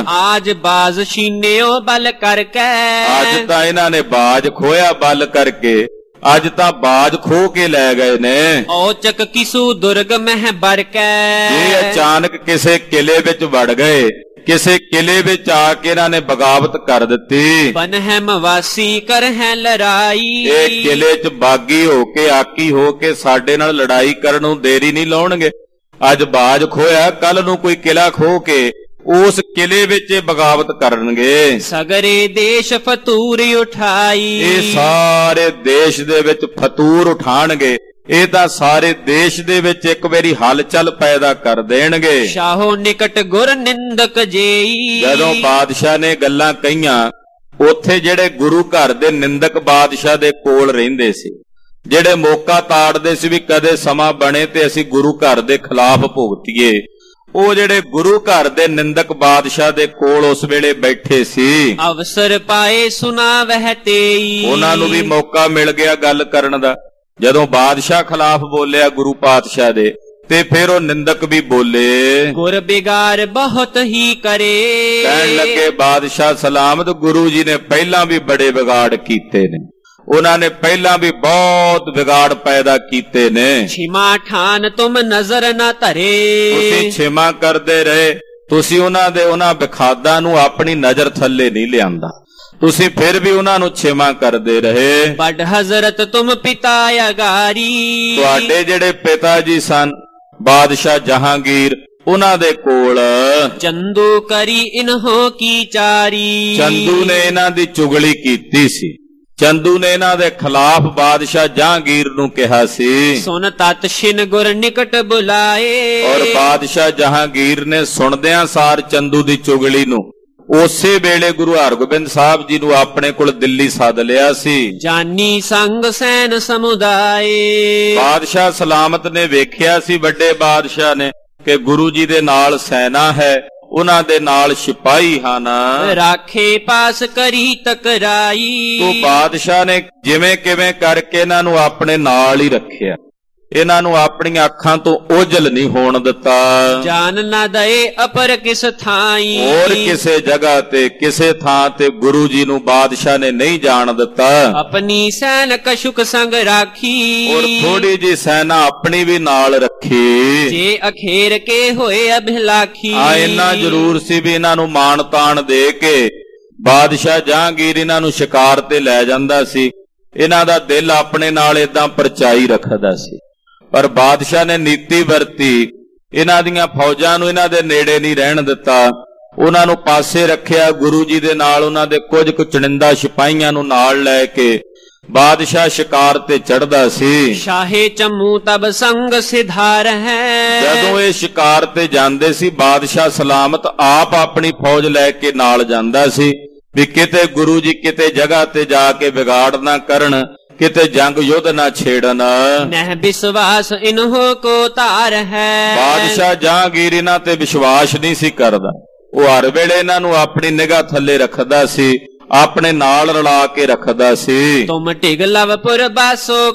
ਆਜ ਬਾਜ਼ ਛੀਨਿਓ ਬਲ ਕਰਕੇ। ਅੱਜ ਤਾਂ ਇਹਨਾਂ ਨੇ ਬਾਜ ਖੋਇਆ ਬਲ ਕਰਕੇ, ਅੱਜ ਤਾਂ ਬਾਜ ਖੋ ਕੇ ਲੈ ਗਏ ਨੇ। ਔਚਕ ਕਿਸੂ ਦੁਰਗ ਮਹਿ ਬਰਕੈ। ਇਹ ਅਚਾਨਕ ਕਿਸੇ ਕਿਲੇ ਵਿੱਚ ਵੜ ਗਏ, ਕਿਸੇ ਕਿਲੇ ਵਿੱਚ ਆ ਕੇ ਇਹਨਾਂ ਨੇ ਬਗਾਵਤ ਕਰ ਦਿੱਤੀ। ਬਨਹਿਮ ਵਾਸੀ ਕਰਹਿ ਲੜਾਈ। ਇਹ ਕਿਲੇ 'ਚ ਬਾਗੀ ਹੋ ਕੇ, ਆਕੀ ਹੋ ਕੇ ਸਾਡੇ ਨਾਲ ਲੜਾਈ ਕਰਨ ਨੂੰ ਦੇਰੀ ਨਹੀਂ ਲਾਉਣਗੇ। ਅੱਜ ਬਾਜ ਖੋਇਆ, ਕੱਲ ਨੂੰ ਕੋਈ ਕਿਲਾ ਖੋ ਕੇ ਉਸ ਕਿਲੇ ਵਿੱਚ ਬਗਾਵਤ ਕਰਨਗੇ। ਸਗਰੇ ਦੇਸ਼ ਫਤੂਰ ਉਠਾਈ। ਇਹ ਸਾਰੇ ਦੇਸ਼ ਦੇ ਵਿੱਚ ਫਤੂਰ ਉਠਾਣਗੇ। ਇਹ ਤਾਂ ਸਾਰੇ ਦੇਸ਼ ਦੇ ਵਿੱਚ ਇੱਕ ਵਾਰੀ ਹਲਚਲ ਪੈਦਾ ਕਰ ਦੇਣਗੇ। ਸ਼ਾਹੋ ਨਿਕਟ ਗੁਰ ਨਿੰਦਕ ਜੇਈ। ਜਦੋਂ ਬਾਦਸ਼ਾਹ ਨੇ ਗੱਲਾਂ ਕਹੀਆਂ, ਉੱਥੇ ਜਿਹੜੇ ਗੁਰੂ ਘਰ ਦੇ ਨਿੰਦਕ ਬਾਦਸ਼ਾਹ ਦੇ ਕੋਲ ਰਹਿੰਦੇ ਸੀ, ਜਿਹੜੇ ਮੌਕਾ ਤਾੜਦੇ ਸੀ ਵੀ ਕਦੇ ਸਮਾਂ ਬਣੇ ਤੇ ਅਸੀਂ ਗੁਰੂ ਘਰ ਦੇ ਖਿਲਾਫ ਭੁਗਤੀਏ, ਉਹ ਜਿਹੜੇ ਗੁਰੂ ਘਰ ਦੇ ਨਿੰਦਕ ਬਾਦਸ਼ਾਹ ਦੇ ਕੋਲ ਉਸ ਵੇਲੇ ਬੈਠੇ ਸੀ। ਅਵਸਰ ਪਾਏ ਸੁਨਾ ਵਹਿ ਤੇਈ। ਉਹਨਾਂ ਨੂੰ ਵੀ ਮੌਕਾ ਮਿਲ ਗਿਆ ਗੱਲ ਕਰਨ ਦਾ। ਜਦੋਂ ਬਾਦਸ਼ਾਹ ਖਿਲਾਫ ਬੋਲਿਆ ਗੁਰੂ ਪਾਤਸ਼ਾਹ ਦੇ, ਤੇ ਫਿਰ ਉਹ ਨਿੰਦਕ ਵੀ ਬੋਲੇ। ਗੁਰ ਬਿਗਾਰ ਬਹੁਤ ਹੀ ਕਰੇ। ਕਹਿਣ ਲੱਗੇ, ਬਾਦਸ਼ਾਹ ਸਲਾਮਤ, ਗੁਰੂ ਜੀ ਨੇ ਪਹਿਲਾਂ ਵੀ ਬੜੇ ਵਿਗਾੜ ਕੀਤੇ ਨੇ, ਉਹਨਾਂ ਨੇ ਪਹਿਲਾਂ ਵੀ ਬਹੁਤ ਵਿਗਾੜ ਪੈਦਾ ਕੀਤੇ ਨੇ। ਛਿਮਾ ਠਾਨ ਤੁਮ ਨਜ਼ਰ ਨਾ ਧਰੇ। ਤੁਸੀਂ ਛਿਮਾ ਕਰਦੇ ਰਹੇ, ਤੁਸੀਂ ਉਹਨਾਂ ਦੇ ਉਹਨਾਂ ਵਿਖਾਦਾਂ ਨੂੰ ਆਪਣੀ ਨਜ਼ਰ ਥੱਲੇ ਨਹੀਂ ਲਿਆਂਦਾ, ਤੁਸੀਂ ਫਿਰ ਵੀ ਉਹਨਾਂ ਨੂੰ ਛਿਮਾ ਕਰਦੇ ਰਹੇ। ਵੱਡ ਹਜ਼ਰਤ ਤੁਮ ਪਿਤਾ ਅਗਾਰੀ। ਤੁਹਾਡੇ ਜਿਹੜੇ ਪਿਤਾ ਜੀ ਸਨ ਬਾਦਸ਼ਾਹ ਜਹਾਂਗੀਰ, ਉਹਨਾਂ ਦੇ ਕੋਲ ਚੰਦੂ ਕਰੀ ਇਨਹੋ ਕੀ ਚਾਰੀ। ਚੰਦੂ ਨੇ ਇਹਨਾਂ ਦੀ ਚੁਗਲੀ ਕੀਤੀ ਸੀ। ਚੰਦੂ ਨੇ ਇਹਨਾਂ ਦੇ ਖਿਲਾਫ ਬਾਦਸ਼ਾਹ ਜਹਾਂਗੀਰ ਨੂੰ ਕਿਹਾ ਸੀ। ਸੁਨ ਤਤ ਛਿਨ ਗੁਰ ਨਿਕਟ ਬੁਲਾਏ। ਔਰ ਬਾਦਸ਼ਾਹ ਜਹਾਂਗੀਰ ਨੇ ਸੁਣਦਿਆਂ ਸਾਰ ਚੰਦੂ ਦੀ ਚੁਗਲੀ ਨੂੰ ਉਸੇ ਵੇਲੇ ਗੁਰੂ ਹਰਗੋਬਿੰਦ ਸਾਹਿਬ ਜੀ ਨੂੰ ਆਪਣੇ ਕੋਲ ਦਿੱਲੀ ਸੱਦ ਲਿਆ ਸੀ। ਜਾਨੀ ਸੰਗ ਸੈਨ ਸਮੁਦਾਏ। ਬਾਦਸ਼ਾਹ ਸਲਾਮਤ ਨੇ ਵੇਖਿਆ ਸੀ, ਵੱਡੇ ਬਾਦਸ਼ਾਹ ਨੇ, ਕਿ ਗੁਰੂ ਜੀ ਦੇ ਨਾਲ ਸੈਨਾ ਹੈ, ਉਹਨਾਂ ਦੇ ਨਾਲ ਸਿਪਾਹੀ ਹਨ। ਰਾਖੇ ਪਾਸ ਕਰੀ ਟਕਰਾਈ। ਤੋ ਬਾਦਸ਼ਾਹ ਨੇ ਜਿਵੇਂ ਕਿਵੇਂ ਕਰਕੇ ਇਹਨਾਂ ਨੂੰ ਆਪਣੇ ਨਾਲ ਹੀ ਰੱਖਿਆ। ਇਹਨਾਂ ਨੂੰ ਆਪਣੀਆਂ ਅੱਖਾਂ ਤੋਂ ਓਝਲ ਨਹੀਂ ਹੋਣ ਦਿੱਤਾ। ਜਾਨ ਨਾ ਦਏ ਅਪਰ ਕਿਸ ਥਾਈ, ਹੋਰ ਕਿਸੇ ਜਗ੍ਹਾ ਤੇ ਕਿਸੇ ਥਾਂ ਤੇ ਗੁਰੂ ਜੀ ਨੂੰ ਬਾਦਸ਼ਾਹ ਨੇ ਨਹੀਂ ਜਾਣ ਦਿੱਤਾ। ਆਪਣੀ ਸੈਨ ਕਸ਼ੁਕ ਸੰਗ ਰਾਖੀ, ਔਰ ਥੋੜੀ ਜੀ ਸੈਨਾ ਆਪਣੀ ਵੀ ਨਾਲ ਰੱਖੀ। ਜੇ ਅਖੇਰ ਕੇ ਹੋਏ ਅਭਿਲਾਖੀ, ਆ ਇੰਨਾ ਜ਼ਰੂਰ ਸੀ ਵੀ ਇਹਨਾਂ ਨੂੰ ਮਾਣ ਤਾਣ ਦੇ ਕੇ ਬਾਦਸ਼ਾਹ ਜਹਾਂਗੀਰ ਇਹਨਾਂ ਨੂੰ ਸ਼ਿਕਾਰ ਤੇ ਲੈ ਜਾਂਦਾ ਸੀ। ਇਹਨਾਂ ਦਾ ਦਿਲ ਆਪਣੇ ਨਾਲ ਏਦਾਂ ਪਰਚਾਈ ਰੱਖਦਾ ਸੀ, ਪਰ ਬਾਦਸ਼ਾਹ ਨੇ ਨੀਤੀ ਵਰਤੀ, ਇਹਨਾਂ ਦੀਆਂ ਫੌਜਾਂ ਨੂੰ ਇਹਨਾਂ ਦੇ ਨੇੜੇ ਨਹੀਂ ਰਹਿਣ ਦਿੱਤਾ। ਉਹਨਾਂ ਨੂੰ ਪਾਸੇ ਰੱਖਿਆ। ਗੁਰੂ ਜੀ ਦੇ ਨਾਲ ਉਹਨਾਂ ਦੇ ਕੁਝ ਕੁ ਚੁਣਿੰਦਾ ਸਿਪਾਹੀਆਂ ਨੂੰ ਨਾਲ ਲੈ ਕੇ ਬਾਦਸ਼ਾਹ ਸ਼ਿਕਾਰ ਤੇ ਚੜ੍ਹਦਾ ਸੀ। ਸ਼ਾਹੇ ਚੰਮੂ ਤਬ ਸੰਗ ਸਿਧਾਰ ਹੈ, ਜਦੋਂ ਇਹ ਸ਼ਿਕਾਰ ਤੇ ਜਾਂਦੇ ਸੀ ਬਾਦਸ਼ਾਹ ਸਲਾਮਤ ਆਪ ਆਪਣੀ ਫੌਜ ਲੈ ਕੇ ਨਾਲ ਜਾਂਦਾ ਸੀ ਵੀ ਕਿਤੇ ਗੁਰੂ ਜੀ ਕਿਤੇ ਜਗ੍ਹਾ ਤੇ ਜਾ ਕੇ ਵਿਗਾੜ ਨਾ ਕਰਨ, ਕਿਤੇ ਜੰਗ ਯੁੱਧ ਨਾ ਛੇੜਨ। ਨਹਿ ਵਿਸ਼ਵਾਸ ਇਨਹੋ ਕੋ ਧਾਰ ਹੈ, ਬਾਦਸ਼ਾਹ ਜਹਾਂਗੀਰ ਇਹਨਾਂ ਤੇ ਵਿਸ਼ਵਾਸ ਨਹੀਂ ਸੀ ਕਰਦਾ। ਉਹ ਹਰ ਵੇਲੇ ਇਹਨਾਂ ਨੂੰ ਆਪਣੀ ਨਿਗਾਹ ਥੱਲੇ ਰੱਖਦਾ ਸੀ, ਆਪਣੇ ਨਾਲ ਰਲਾ ਕੇ ਰੱਖਦਾ ਸੀ। ਤੁਮ ਢਿਗ ਲਵਪੁਰ ਬਾਸੋ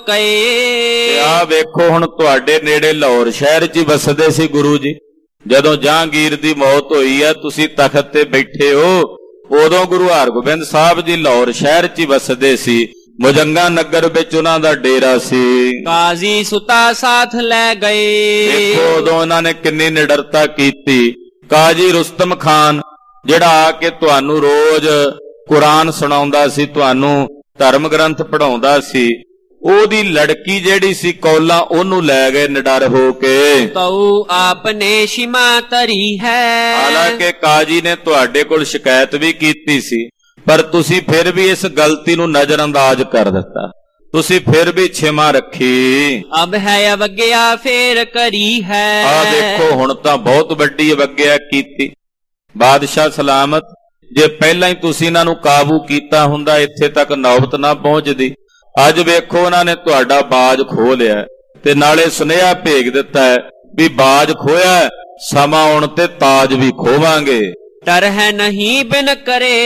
ਕਏ, ਆ ਵੇਖੋ ਹੁਣ ਤੁਹਾਡੇ ਨੇੜੇ ਲਾਹੌਰ ਸ਼ਹਿਰ 'ਚ ਹੀ ਵਸਦੇ ਸੀ ਗੁਰੂ ਜੀ। ਜਦੋਂ ਜਹਾਂਗੀਰ ਦੀ ਮੌਤ ਹੋਈ ਹੈ ਤੁਸੀਂ ਤਖਤ ਤੇ ਬੈਠੇ ਹੋ, ਉਦੋਂ ਗੁਰੂ ਹਰਗੋਬਿੰਦ ਸਾਹਿਬ ਜੀ ਲਾਹੌਰ ਸ਼ਹਿਰ 'ਚ ਹੀ ਵਸਦੇ ਸੀ। ਮੁਜੰਗਾ ਨਗਰ ਵਿੱਚ ਉਹਨਾਂ ਦਾ ਡੇਰਾ ਸੀ। ਕਾਜ਼ੀ ਸੁਤਾ ਸਾਥ ਲੈ ਗਏ, ਦੇਖੋ ਉਦੋਂ ਇਹਨਾਂ ਨੇ ਕਿੰਨੀ ਨਿਡਰਤਾ ਕੀਤੀ। ਕਾਜ਼ੀ ਰੁਸਤਮ ਖਾਨ ਜਿਹੜਾ ਆ ਕੇ ਤੁਹਾਨੂੰ ਰੋਜ਼ ਕੁਰਾਨ ਸੁਣਾਉਂਦਾ ਸੀ, ਤੁਹਾਨੂੰ ਧਰਮ ਗ੍ਰੰਥ ਪੜ੍ਹਾਉਂਦਾ ਸੀ, ਉਹਦੀ ਲੜਕੀ ਜਿਹੜੀ ਸੀ ਕੌਲਾ ਉਹਨੂੰ ਲੈ ਗਏ ਨਿਡਰ ਹੋ ਕੇ। ਤਉ ਆਪਨੇ ਸ਼ਿਮਾ ਤਰੀ ਹੈ, ਹਾਲਾਂਕਿ ਕਾਜ਼ੀ ਨੇ ਤੁਹਾਡੇ ਕੋਲ ਸ਼ਿਕਾਇਤ ਵੀ ਕੀਤੀ ਸੀ, ਪਰ ਤੁਸੀਂ ਫਿਰ ਵੀ ਇਸ ਗਲਤੀ ਨੂੰ ਨਜ਼ਰਅੰਦਾਜ਼ ਕਰ ਦਿੱਤਾ, ਤੁਸੀਂ ਫਿਰ ਵੀ ਛਿਮਾ ਰੱਖੀ। ਅਬ ਹੈ ਅਵਗਿਆ ਫੇਰ ਕਰੀ ਹੈ, ਆ ਦੇਖੋ ਹੁਣ ਤਾਂ ਬਹੁਤ ਵੱਡੀ ਅਵਗਿਆ ਕੀਤੀ। ਬਾਦਸ਼ਾਹ ਸਲਾਮਤ, ਜੇ ਪਹਿਲਾਂ ਹੀ ਤੁਸੀਂ ਇਹਨਾਂ ਨੂੰ ਕਾਬੂ ਕੀਤਾ ਹੁੰਦਾ ਇੱਥੇ ਤੱਕ ਨੌਬਤ ਨਾ ਪਹੁੰਚਦੀ। ਅੱਜ ਵੇਖੋ ਉਹਨਾਂ ਨੇ ਤੁਹਾਡਾ ਬਾਜ ਖੋਹ ਲਿਆ ਤੇ ਨਾਲੇ ਸੁਨੇਹਾ ਭੇਜ ਦਿੱਤਾ ਹੈ ਵੀ ਬਾਜ ਖੋਇਆ, ਸਮਾਂ ਆਉਣ ਤੇ ਤਾਜ ਵੀ ਖੋਵਾਂਗੇ। ਡਰ ਹੈ ਨਹੀਂ ਬਿਨ ਕਰੇ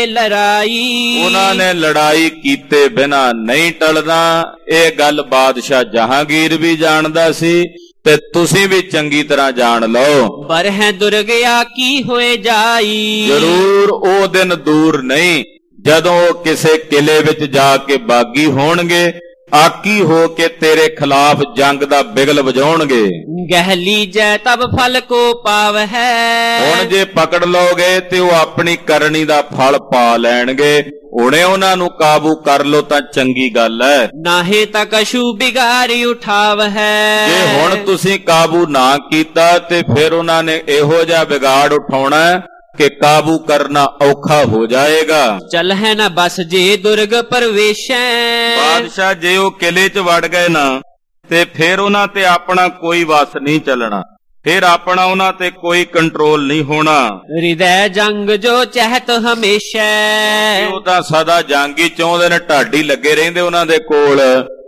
ਲੜਾਈ, ਉਹਨਾਂ ਨੇ ਲੜਾਈ ਕੀਤੇ ਬਿਨਾ ਨਹੀਂ ਟਲਦਾ। ਇਹ ਗੱਲ ਬਾਦਸ਼ਾਹ ਜਹਾਂਗੀਰ ਵੀ ਜਾਣਦਾ ਸੀ ਤੇ ਤੁਸੀਂ ਵੀ ਚੰਗੀ ਤਰ੍ਹਾਂ ਜਾਣ ਲਓ। ਪਰ ਹੈ ਦੁਰਗਿਆ ਕੀ ਹੋਏ ਜਾਈ, ਜ਼ਰੂਰ ਉਹ ਦਿਨ ਦੂਰ ਨਹੀਂ ਜਦੋਂ ਉਹ ਕਿਸੇ ਕਿਲੇ ਵਿੱਚ ਜਾ ਕੇ ਬਾਗੀ ਹੋਣਗੇ, ਆਕੀ ਹੋ ਕੇ ਤੇਰੇ ਖਿਲਾਫ ਜੰਗ ਦਾ ਬਿਗਲ ਵਜਾਉਣਗੇ। ਗਹਿਲੀ ਜੈ ਤਬ ਫਲ ਕੋ ਪਾਵ ਹੈ, ਹੁਣ ਜੇ ਪਕੜ ਲਓਗੇ ਤੇ ਉਹ ਆਪਣੀ ਕਰਨੀ ਦਾ ਫਲ ਪਾ ਲੈਣਗੇ। ਹੁਣੇ ਉਹਨਾਂ ਨੂੰ ਕਾਬੂ ਕਰ ਲੋ ਤਾਂ ਚੰਗੀ ਗੱਲ ਹੈ, ਨਾਹੇ ਤਾਂ ਕਸ਼ੂ ਬਿਗਾਰੀ ਉਠਾਵ ਹੈ। ਜੇ ਹੁਣ ਤੁਸੀਂ ਕਾਬੂ ਨਾ ਕੀਤਾ ਤੇ ਫਿਰ ਉਹਨਾਂ ਨੇ ਇਹੋ ਜਿਹਾ ਵਿਗਾੜ ਉਠਾਉਣਾ ਕਿ ਕਾਬੂ ਕਰਨਾ ਔਖਾ ਹੋ ਜਾਏਗਾ। ਚਲ ਹੈ ਨਾ ਬਸ ਜੇ ਦੁਰਗ ਪਰਵੇਸ਼ੈ, ਬਾਦਸ਼ਾਹ ਜੇ ਉਹ ਕਿਲੇ 'ਚ ਵੜ ਗਏ ਨਾ ਤੇ ਫਿਰ ਉਹਨਾਂ ਤੇ ਆਪਣਾ ਕੋਈ ਵਸ ਨਹੀਂ ਚੱਲਣਾ, ਫਿਰ ਆਪਣਾ ਉਹਨਾਂ ਤੇ ਕੋਈ ਕੰਟਰੋਲ ਨਹੀਂ ਹੋਣਾ। ਹਿਰਦੈ ਜੰਗ ਜੋ ਚਹਿਤ ਹਮੇਸ਼ਾ, ਉਹ ਤਾਂ ਸਦਾ ਜੰਗੀ ਚਾਹੁੰਦੇ ਨੇ, ਢਾਡੀ ਲੱਗੇ ਰਹਿੰਦੇ ਉਹਨਾਂ ਦੇ ਕੋਲ,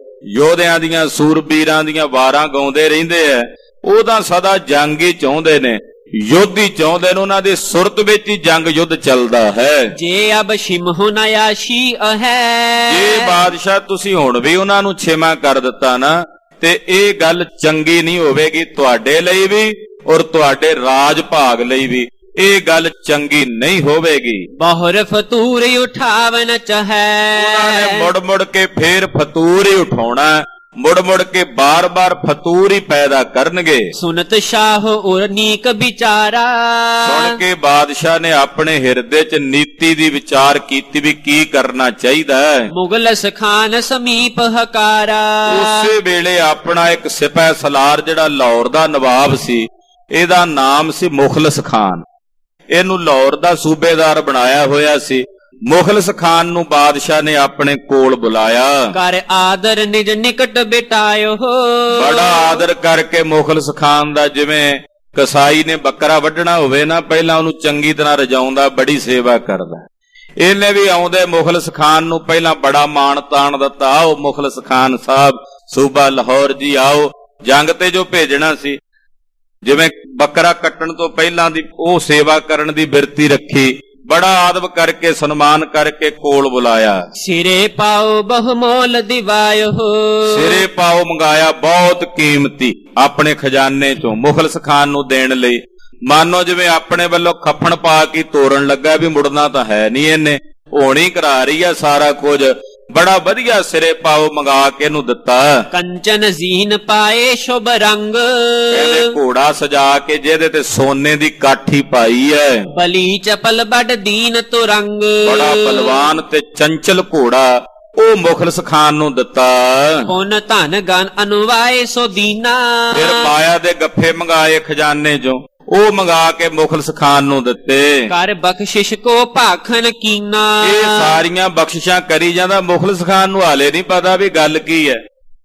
ਯੋਧਿਆਂ ਦੀਆਂ ਸੂਰਬੀਰਾਂ ਦੀਆਂ ਵਾਰਾਂ ਗਾਉਂਦੇ ਰਹਿੰਦੇ ਐ। ਉਹ ਤਾਂ ਸਦਾ ਜੰਗ ਹੀ ਚਾਹੁੰਦੇ ਨੇ, ਯੁੱਧ ਹੀ ਚਾਹੁੰਦੇ ਨੇ, ਉਹਨਾਂ ਦੀ ਸੁਰਤ ਵਿੱਚ ਹੀ ਜੰਗ ਯੁੱਧ ਚੱਲਦਾ ਹੈ। ਜੇ ਅਬ ਸ਼ਿਮਹੁ ਨਯਾਸ਼ੀ ਹੈ, ਜੇ ਬਾਦਸ਼ਾਹ ਤੁਸੀਂ ਹੁਣ ਵੀ ਉਹਨਾਂ ਨੂੰ ਛਿਮਾ ਕਰ ਦਿੱਤਾ ਨਾ ਤੇ ਇਹ ਗੱਲ ਚੰਗੀ ਨਹੀਂ ਹੋਵੇਗੀ ਤੁਹਾਡੇ ਲਈ ਵੀ ਔਰ ਤੁਹਾਡੇ ਰਾਜ ਭਾਗ ਲਈ ਵੀ, ਇਹ ਗੱਲ ਚੰਗੀ ਨਹੀਂ ਹੋਵੇਗੀ। ਬਹੁਰ ਫਤੂਰ ਉਠਾਵਨ ਚਾਹੈ, ਉਹਨਾਂ ਨੇ ਮੁੜ ਮੁੜ ਕੇ ਫੇਰ ਫਤੂਰ ਹੀ ਉਠਾਉਣਾ, ਮੁੜ ਮੁੜ ਕੇ ਬਾਰ-ਬਾਰ ਫਤੂਰ ਹੀ ਪੈਦਾ ਕਰਨਗੇ। ਸੁਨਤ ਸ਼ਾਹ ਔਰ ਨੀਕ ਵਿਚਾਰਾ, ਸੁਣ ਕੇ ਬਾਦਸ਼ਾਹ ਨੇ ਆਪਣੇ ਹਿਰਦੇ 'ਚ ਨੀਤੀ ਦੀ ਵਿਚਾਰ ਕੀਤੀ ਵੀ ਕੀ ਕਰਨਾ ਚਾਹੀਦਾ ਹੈ। ਮੁਗਲਸ ਖਾਨ ਸਮੀਪ ਹਕਾਰਾ, ਉਸੇ ਵੇਲੇ ਆਪਣਾ ਇੱਕ ਸਿਪਾਹ ਸਲਾਰ ਜਿਹੜਾ ਲਾਹੌਰ ਦਾ ਨਵਾਬ ਸੀ, ਇਹਦਾ ਨਾਮ ਸੀ ਮੁਖਲਸ ਖਾਨ, ਇਹਨੂੰ ਲਾਹੌਰ ਦਾ ਸੂਬੇਦਾਰ ਬਣਾਇਆ ਹੋਇਆ ਸੀ। ਮੁਖਲਸ ਖਾਨ ਨੂੰ ਬਾਦਸ਼ਾਹ ਨੇ ਆਪਣੇ ਕੋਲ ਬੁਲਾਇਆ। ਕਰ ਆਦਰ ਨਿਜ ਨਿਕਟ ਬਿਟਾਇਓ, ਬੜਾ ਆਦਰ ਕਰਕੇ ਮੁਖਲਸ ਖਾਨ ਦਾ, ਜਿਵੇਂ ਕਸਾਈ ਨੇ ਬੱਕਰਾ ਵੱਢਣਾ ਹੋਵੇ ਨਾ, ਪਹਿਲਾਂ ਉਹਨੂੰ ਚੰਗੀ ਤਰ੍ਹਾਂ ਰਜਾਉਂਦਾ, ਬੜੀ ਸੇਵਾ ਕਰਦਾ। ਇਹਨੇ ਵੀ ਆਉਂਦੇ ਮੁਖਲਸ ਖਾਨ ਨੂੰ ਪਹਿਲਾਂ ਬੜਾ ਮਾਣ ਤਾਣ ਦਿੱਤਾ। ਆਓ ਮੁਖਲਸ ਖਾਨ ਸਾਹਿਬ, ਸੂਬਾ ਲਾਹੌਰ ਜੀ, ਆਓ। ਜੰਗ ਤੇ ਜੋ ਭੇਜਣਾ ਸੀ, ਜਿਵੇਂ ਬੱਕਰਾ ਕੱਟਣ ਤੋਂ ਪਹਿਲਾਂ ਦੀ ਉਹ ਸੇਵਾ ਕਰਨ ਦੀ ਬਿਰਤੀ ਰੱਖੀ, ਬੜਾ ਆਦਬ ਕਰਕੇ ਸਨਮਾਨ ਕਰਕੇ ਕੋਲ ਬੁਲਾਇਆ। ਸਿਰੇ ਪਾਓ ਬਹੁਮੋਲ ਦਿਵਾਇਓ, ਸਿਰੇ ਪਾਓ ਮੰਗਾਇਆ ਬਹੁਤ ਕੀਮਤੀ ਆਪਣੇ ਖਜ਼ਾਨੇ ਚੋਂ ਮੁਖਲਸ ਖਾਨ ਨੂੰ ਦੇਣ ਲਈ। ਮਾਨੋ ਜਿਵੇਂ ਆਪਣੇ ਵੱਲੋਂ ਖੱਫਣ ਪਾ ਕੇ ਤੋਰਨ ਲੱਗਾ ਵੀ ਮੁੜਨਾ ਤਾਂ ਹੈ ਨਹੀਂ ਇਹਨੇ, ਹੋਣੀ ਕਰਾ ਰਹੀ ਆ ਸਾਰਾ ਕੁਝ। ਬੜਾ ਵਧੀਆ ਸਿਰੇ ਪਾਓ ਮੰਗਾ ਕੇ ਇਹਨੂੰ ਦਿੱਤਾ। ਕੰਚਨ ਜ਼ੀਨ ਪਾਏ ਸ਼ੁਭ ਰੰਗ, ਇਹਦੇ ਘੋੜਾ ਸਜਾ ਕੇ ਜਿਹਦੇ ਤੇ ਸੋਨੇ ਦੀ ਕਾਠੀ ਪਾਈ ਐ। ਬਲੀ ਚਪਲ ਬੜ ਦੀਨ ਤੁਰੰਗ, ਬੜਾ ਬਲਵਾਨ ਤੇ ਚੰਚਲ ਘੋੜਾ ਉਹ ਮੁਖਲਸ ਖਾਨ ਨੂੰ ਦਿੱਤਾ। ਪੁੰਨ ਧਨ ਗਨ ਅਨੁਵਾਏ ਸੋ ਦੀਨਾ, ਫਿਰ ਮਾਇਆ ਦੇ ਗੱਫੇ ਮੰਗਾਏ ਖਜ਼ਾਨੇ ਚੋਂ, ਉਹ ਮੰਗਾ ਕੇ ਮੁਖਲਸ ਖਾਨ ਨੂੰ ਦਿੱਤੇ। ਕਰ ਬਖਸ਼ਿਸ਼ ਕੋ ਭਾਖਨ ਕੀਨਾ, ਇਹ ਸਾਰੀਆਂ ਬਖਸ਼ਿਸ਼ਾਂ ਕਰੀ ਜਾਂਦਾ। ਮੁਖਲਸ ਖਾਨ ਨੂੰ ਹਾਲੇ ਨਹੀਂ ਪਤਾ ਵੀ ਗੱਲ ਕੀ ਹੈ,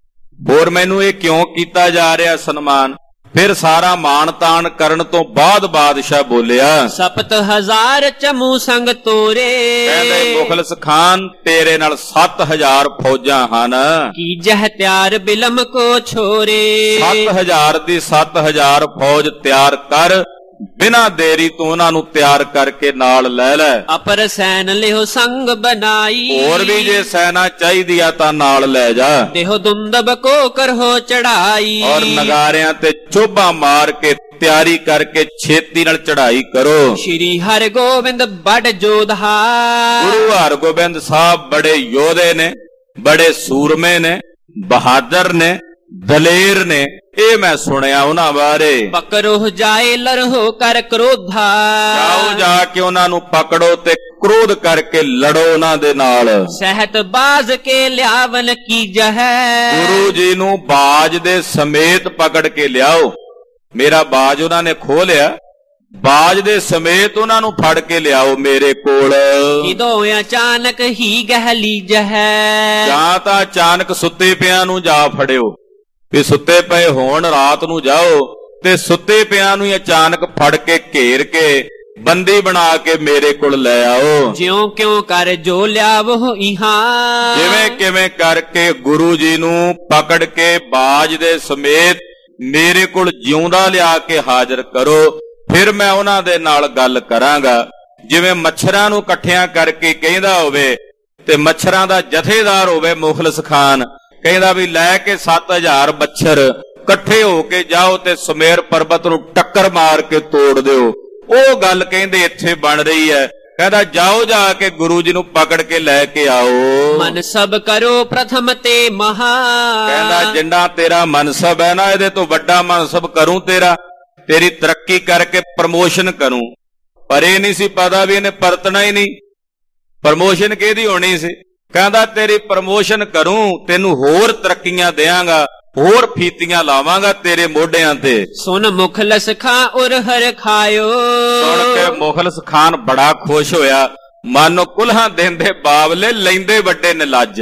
ਹੋਰ ਮੈਨੂੰ ਇਹ ਕਿਉਂ ਕੀਤਾ ਜਾ ਰਿਹਾ ਸਨਮਾਨ। ਫਿਰ ਸਾਰਾ ਮਾਣ ਤਾਣ ਕਰਨ ਤੋਂ ਬਾਅਦ ਬਾਦਸ਼ਾਹ ਬੋਲਿਆ, ਸਪਤ ਹਜ਼ਾਰ ਚਮੂ ਸੰਗ ਤੋਰੇ, ਕਹਿੰਦੇ ਮੁਖਲਸ ਖਾਨ ਤੇਰੇ ਨਾਲ ਸੱਤ ਹਜ਼ਾਰ ਫੌਜਾਂ ਹਨ। ਕੀ ਜਹ ਤਿਆਰ ਬਿਲਮ ਕੋ ਛੋਰੇ, ਸੱਤ ਹਜ਼ਾਰ ਦੀ ਸੱਤ ਹਜ਼ਾਰ ਫੌਜ ਤਿਆਰ ਕਰ, ਬਿਨਾਂ ਦੇਰੀ ਤੋਂ ਉਹਨਾਂ ਨੂੰ ਤਿਆਰ ਕਰਕੇ ਨਾਲ ਲੈ ਲੈ। ਅਪਰ ਸੈਨ ਲਿਓ ਸੰਗ ਬਨਾਈ, ਹੋਰ ਵੀ ਜੇ ਸੈਨਾ ਚਾਹੀਦੀ ਆ ਤਾਂ ਨਾਲ ਲੈ ਜਾ। ਦੇਹੋ ਦੁੰਦਬ ਕੋ ਕਰੋ ਚੜਾਈ, ਔਰ ਨਗਾਰਿਆਂ ਤੇ ਚੋਭਾ ਮਾਰ ਕੇ ਤਿਆਰੀ ਕਰਕੇ ਛੇਤੀ ਨਾਲ ਚੜਾਈ ਕਰੋ। ਸ਼੍ਰੀ ਹਰਗੋਬਿੰਦ ਬੜ ਜੋਧਾ, ਗੁਰੂ ਹਰਗੋਬਿੰਦ ਸਾਹਿਬ ਬੜੇ ਯੋਧੇ ਨੇ, ਬੜੇ ਸੂਰਮੇ ਨੇ, ਬਹਾਦਰ ਨੇ, ਦਲੇਰ ਨੇ। ਇਹ ਮੈਂ ਸੁਣਿਆ ਉਹਨਾਂ ਬਾਰੇ। ਪਕੜੋ ਜਾਏ ਲਰਹੋ ਕਰ ਕ੍ਰੋਧਾ, ਜਾਓ ਜਾ ਕੇ ਉਹਨਾਂ ਨੂੰ ਪਕੜੋ ਤੇ ਕ੍ਰੋਧ ਕਰਕੇ ਲੜੋ ਉਹਨਾਂ ਦੇ ਨਾਲ। ਸਹਿਤ ਬਾਜ਼ ਕੇ ਲਿਆਵਨ ਕੀ ਜਹੈ, ਗੁਰੂ ਜੀ ਨੂੰ ਬਾਜ ਦੇ ਸਮੇਤ ਪਕੜ ਕੇ ਲਿਆਓ। ਮੇਰਾ ਬਾਜ ਉਹਨਾਂ ਨੇ ਖੋਹ ਲਿਆ, ਬਾਜ ਦੇ ਸਮੇਤ ਉਹਨਾਂ ਨੂੰ ਫੜ ਕੇ ਲਿਆਓ ਮੇਰੇ ਕੋਲ। ਕਿਦੋਂ ਅਚਾਨਕ ਹੀ ਗਹਿਲੀ ਜਹੈ, ਜਾਂ ਤਾਂ ਅਚਾਨਕ ਸੁੱਤੇ ਪਿਆਂ ਨੂੰ ਜਾ ਫੜਿਓ, ਵੀ ਸੁੱਤੇ ਪਏ ਹੋਣ ਰਾਤ ਨੂੰ ਜਾਓ ਤੇ ਸੁੱਤੇ ਪਿਆਂ ਨੂੰ ਅਚਾਨਕ ਫੜ ਕੇ ਘੇਰ ਕੇ ਬੰਦੀ ਬਣਾ ਕੇ ਮੇਰੇ ਕੋਲ ਲੈ ਆਓ। ਜਿਉਂ ਕਿਉਂ ਕਰ ਜੋ ਲਿਆਵੋ ਇਹਾਂ, ਜਿਵੇਂ ਕਿਵੇਂ ਕਰਕੇ ਗੁਰੂ ਜੀ ਨੂੰ ਪਕੜ ਕੇ ਬਾਜ ਦੇ ਸਮੇਤ ਮੇਰੇ ਕੋਲ ਜਿਉਂਦਾ ਲਿਆ ਕੇ ਹਾਜ਼ਰ ਕਰੋ, ਫਿਰ ਮੈਂ ਉਹਨਾਂ ਦੇ ਨਾਲ ਗੱਲ ਕਰਾਂਗਾ। ਜਿਵੇਂ ਮੱਛਰਾਂ ਨੂੰ ਇਕੱਠਿਆਂ ਕਰਕੇ ਕਹਿੰਦਾ ਹੋਵੇ ਤੇ ਮੱਛਰਾਂ ਦਾ ਜਥੇਦਾਰ ਹੋਵੇ ਮੁਖਲਸ ਖਾਨ, ਕਹਿੰਦਾ ਵੀ ਲੈ ਕੇ ਸੱਤ ਹਜ਼ਾਰ ਮੱਛਰ ਇਕੱਠੇ ਹੋ ਕੇ ਜਾਓ ਤੇ ਸੁਮੇਰ ਪਰਬਤ ਨੂੰ ਟੱਕਰ ਮਾਰ ਕੇ ਤੋੜ ਦਿਓ। ਉਹ ਗੱਲ ਕਹਿੰਦੇ ਇੱਥੇ ਬਣ ਰਹੀ ਹੈ। ਕਹਿੰਦਾ ਜਾਓ ਜਾ ਕੇ ਗੁਰੂ ਜੀ ਨੂੰ ਪਕੜ ਕੇ ਲੈ ਕੇ ਆਓ। ਮਨਸਬ ਕਰੋ ਪ੍ਰਥਮ ਤੇ ਮਹਾ, ਕਹਿੰਦਾ ਜਿੰਨਾ ਤੇਰਾ ਮਨਸਬ ਹੈ ਨਾ, ਇਹਦੇ ਤੋਂ ਵੱਡਾ ਮਨਸਬ ਕਰੂੰ ਤੇਰਾ, ਤੇਰੀ ਤਰੱਕੀ ਕਰਕੇ ਪ੍ਰਮੋਸ਼ਨ ਕਰੂੰ। ਪਰ ਇਹ ਨਹੀਂ ਸੀ ਪਤਾ ਵੀ ਇਹਨੇ ਪਰਤਣਾ ਹੀ ਨਹੀਂ। ਪ੍ਰਮੋਸ਼ਨ ਕਿਹਦੀ ਹੋਣੀ ਸੀ? ਕਹਿੰਦਾ ਤੇਰੀ ਪ੍ਰਮੋਸ਼ਨ ਕਰੂੰ, ਤੈਨੂੰ ਹੋਰ ਤਰੱਕੀਆਂ ਦਿਆਂਗਾ, ਹੋਰ ਫੀਤੀਆਂ ਲਾਵਾਂਗਾ ਤੇਰੇ ਮੋਢਿਆਂ ਤੇ। ਸੁਨ ਮੁਖਲਸ ਖਾਂ ਉਰ ਹਰ ਖਾਇਓ, ਸੁਣ ਕੇ ਮੁਖਲਸ ਖਾਨ ਬੜਾ ਖੁਸ਼ ਹੋਇਆ। ਮਨ ਕੁਲਹਾਂ ਦੇਂਦੇ ਬਾਵਲੇ, ਲੈਂਦੇ ਵੱਡੇ ਨੇ ਲੱਜ।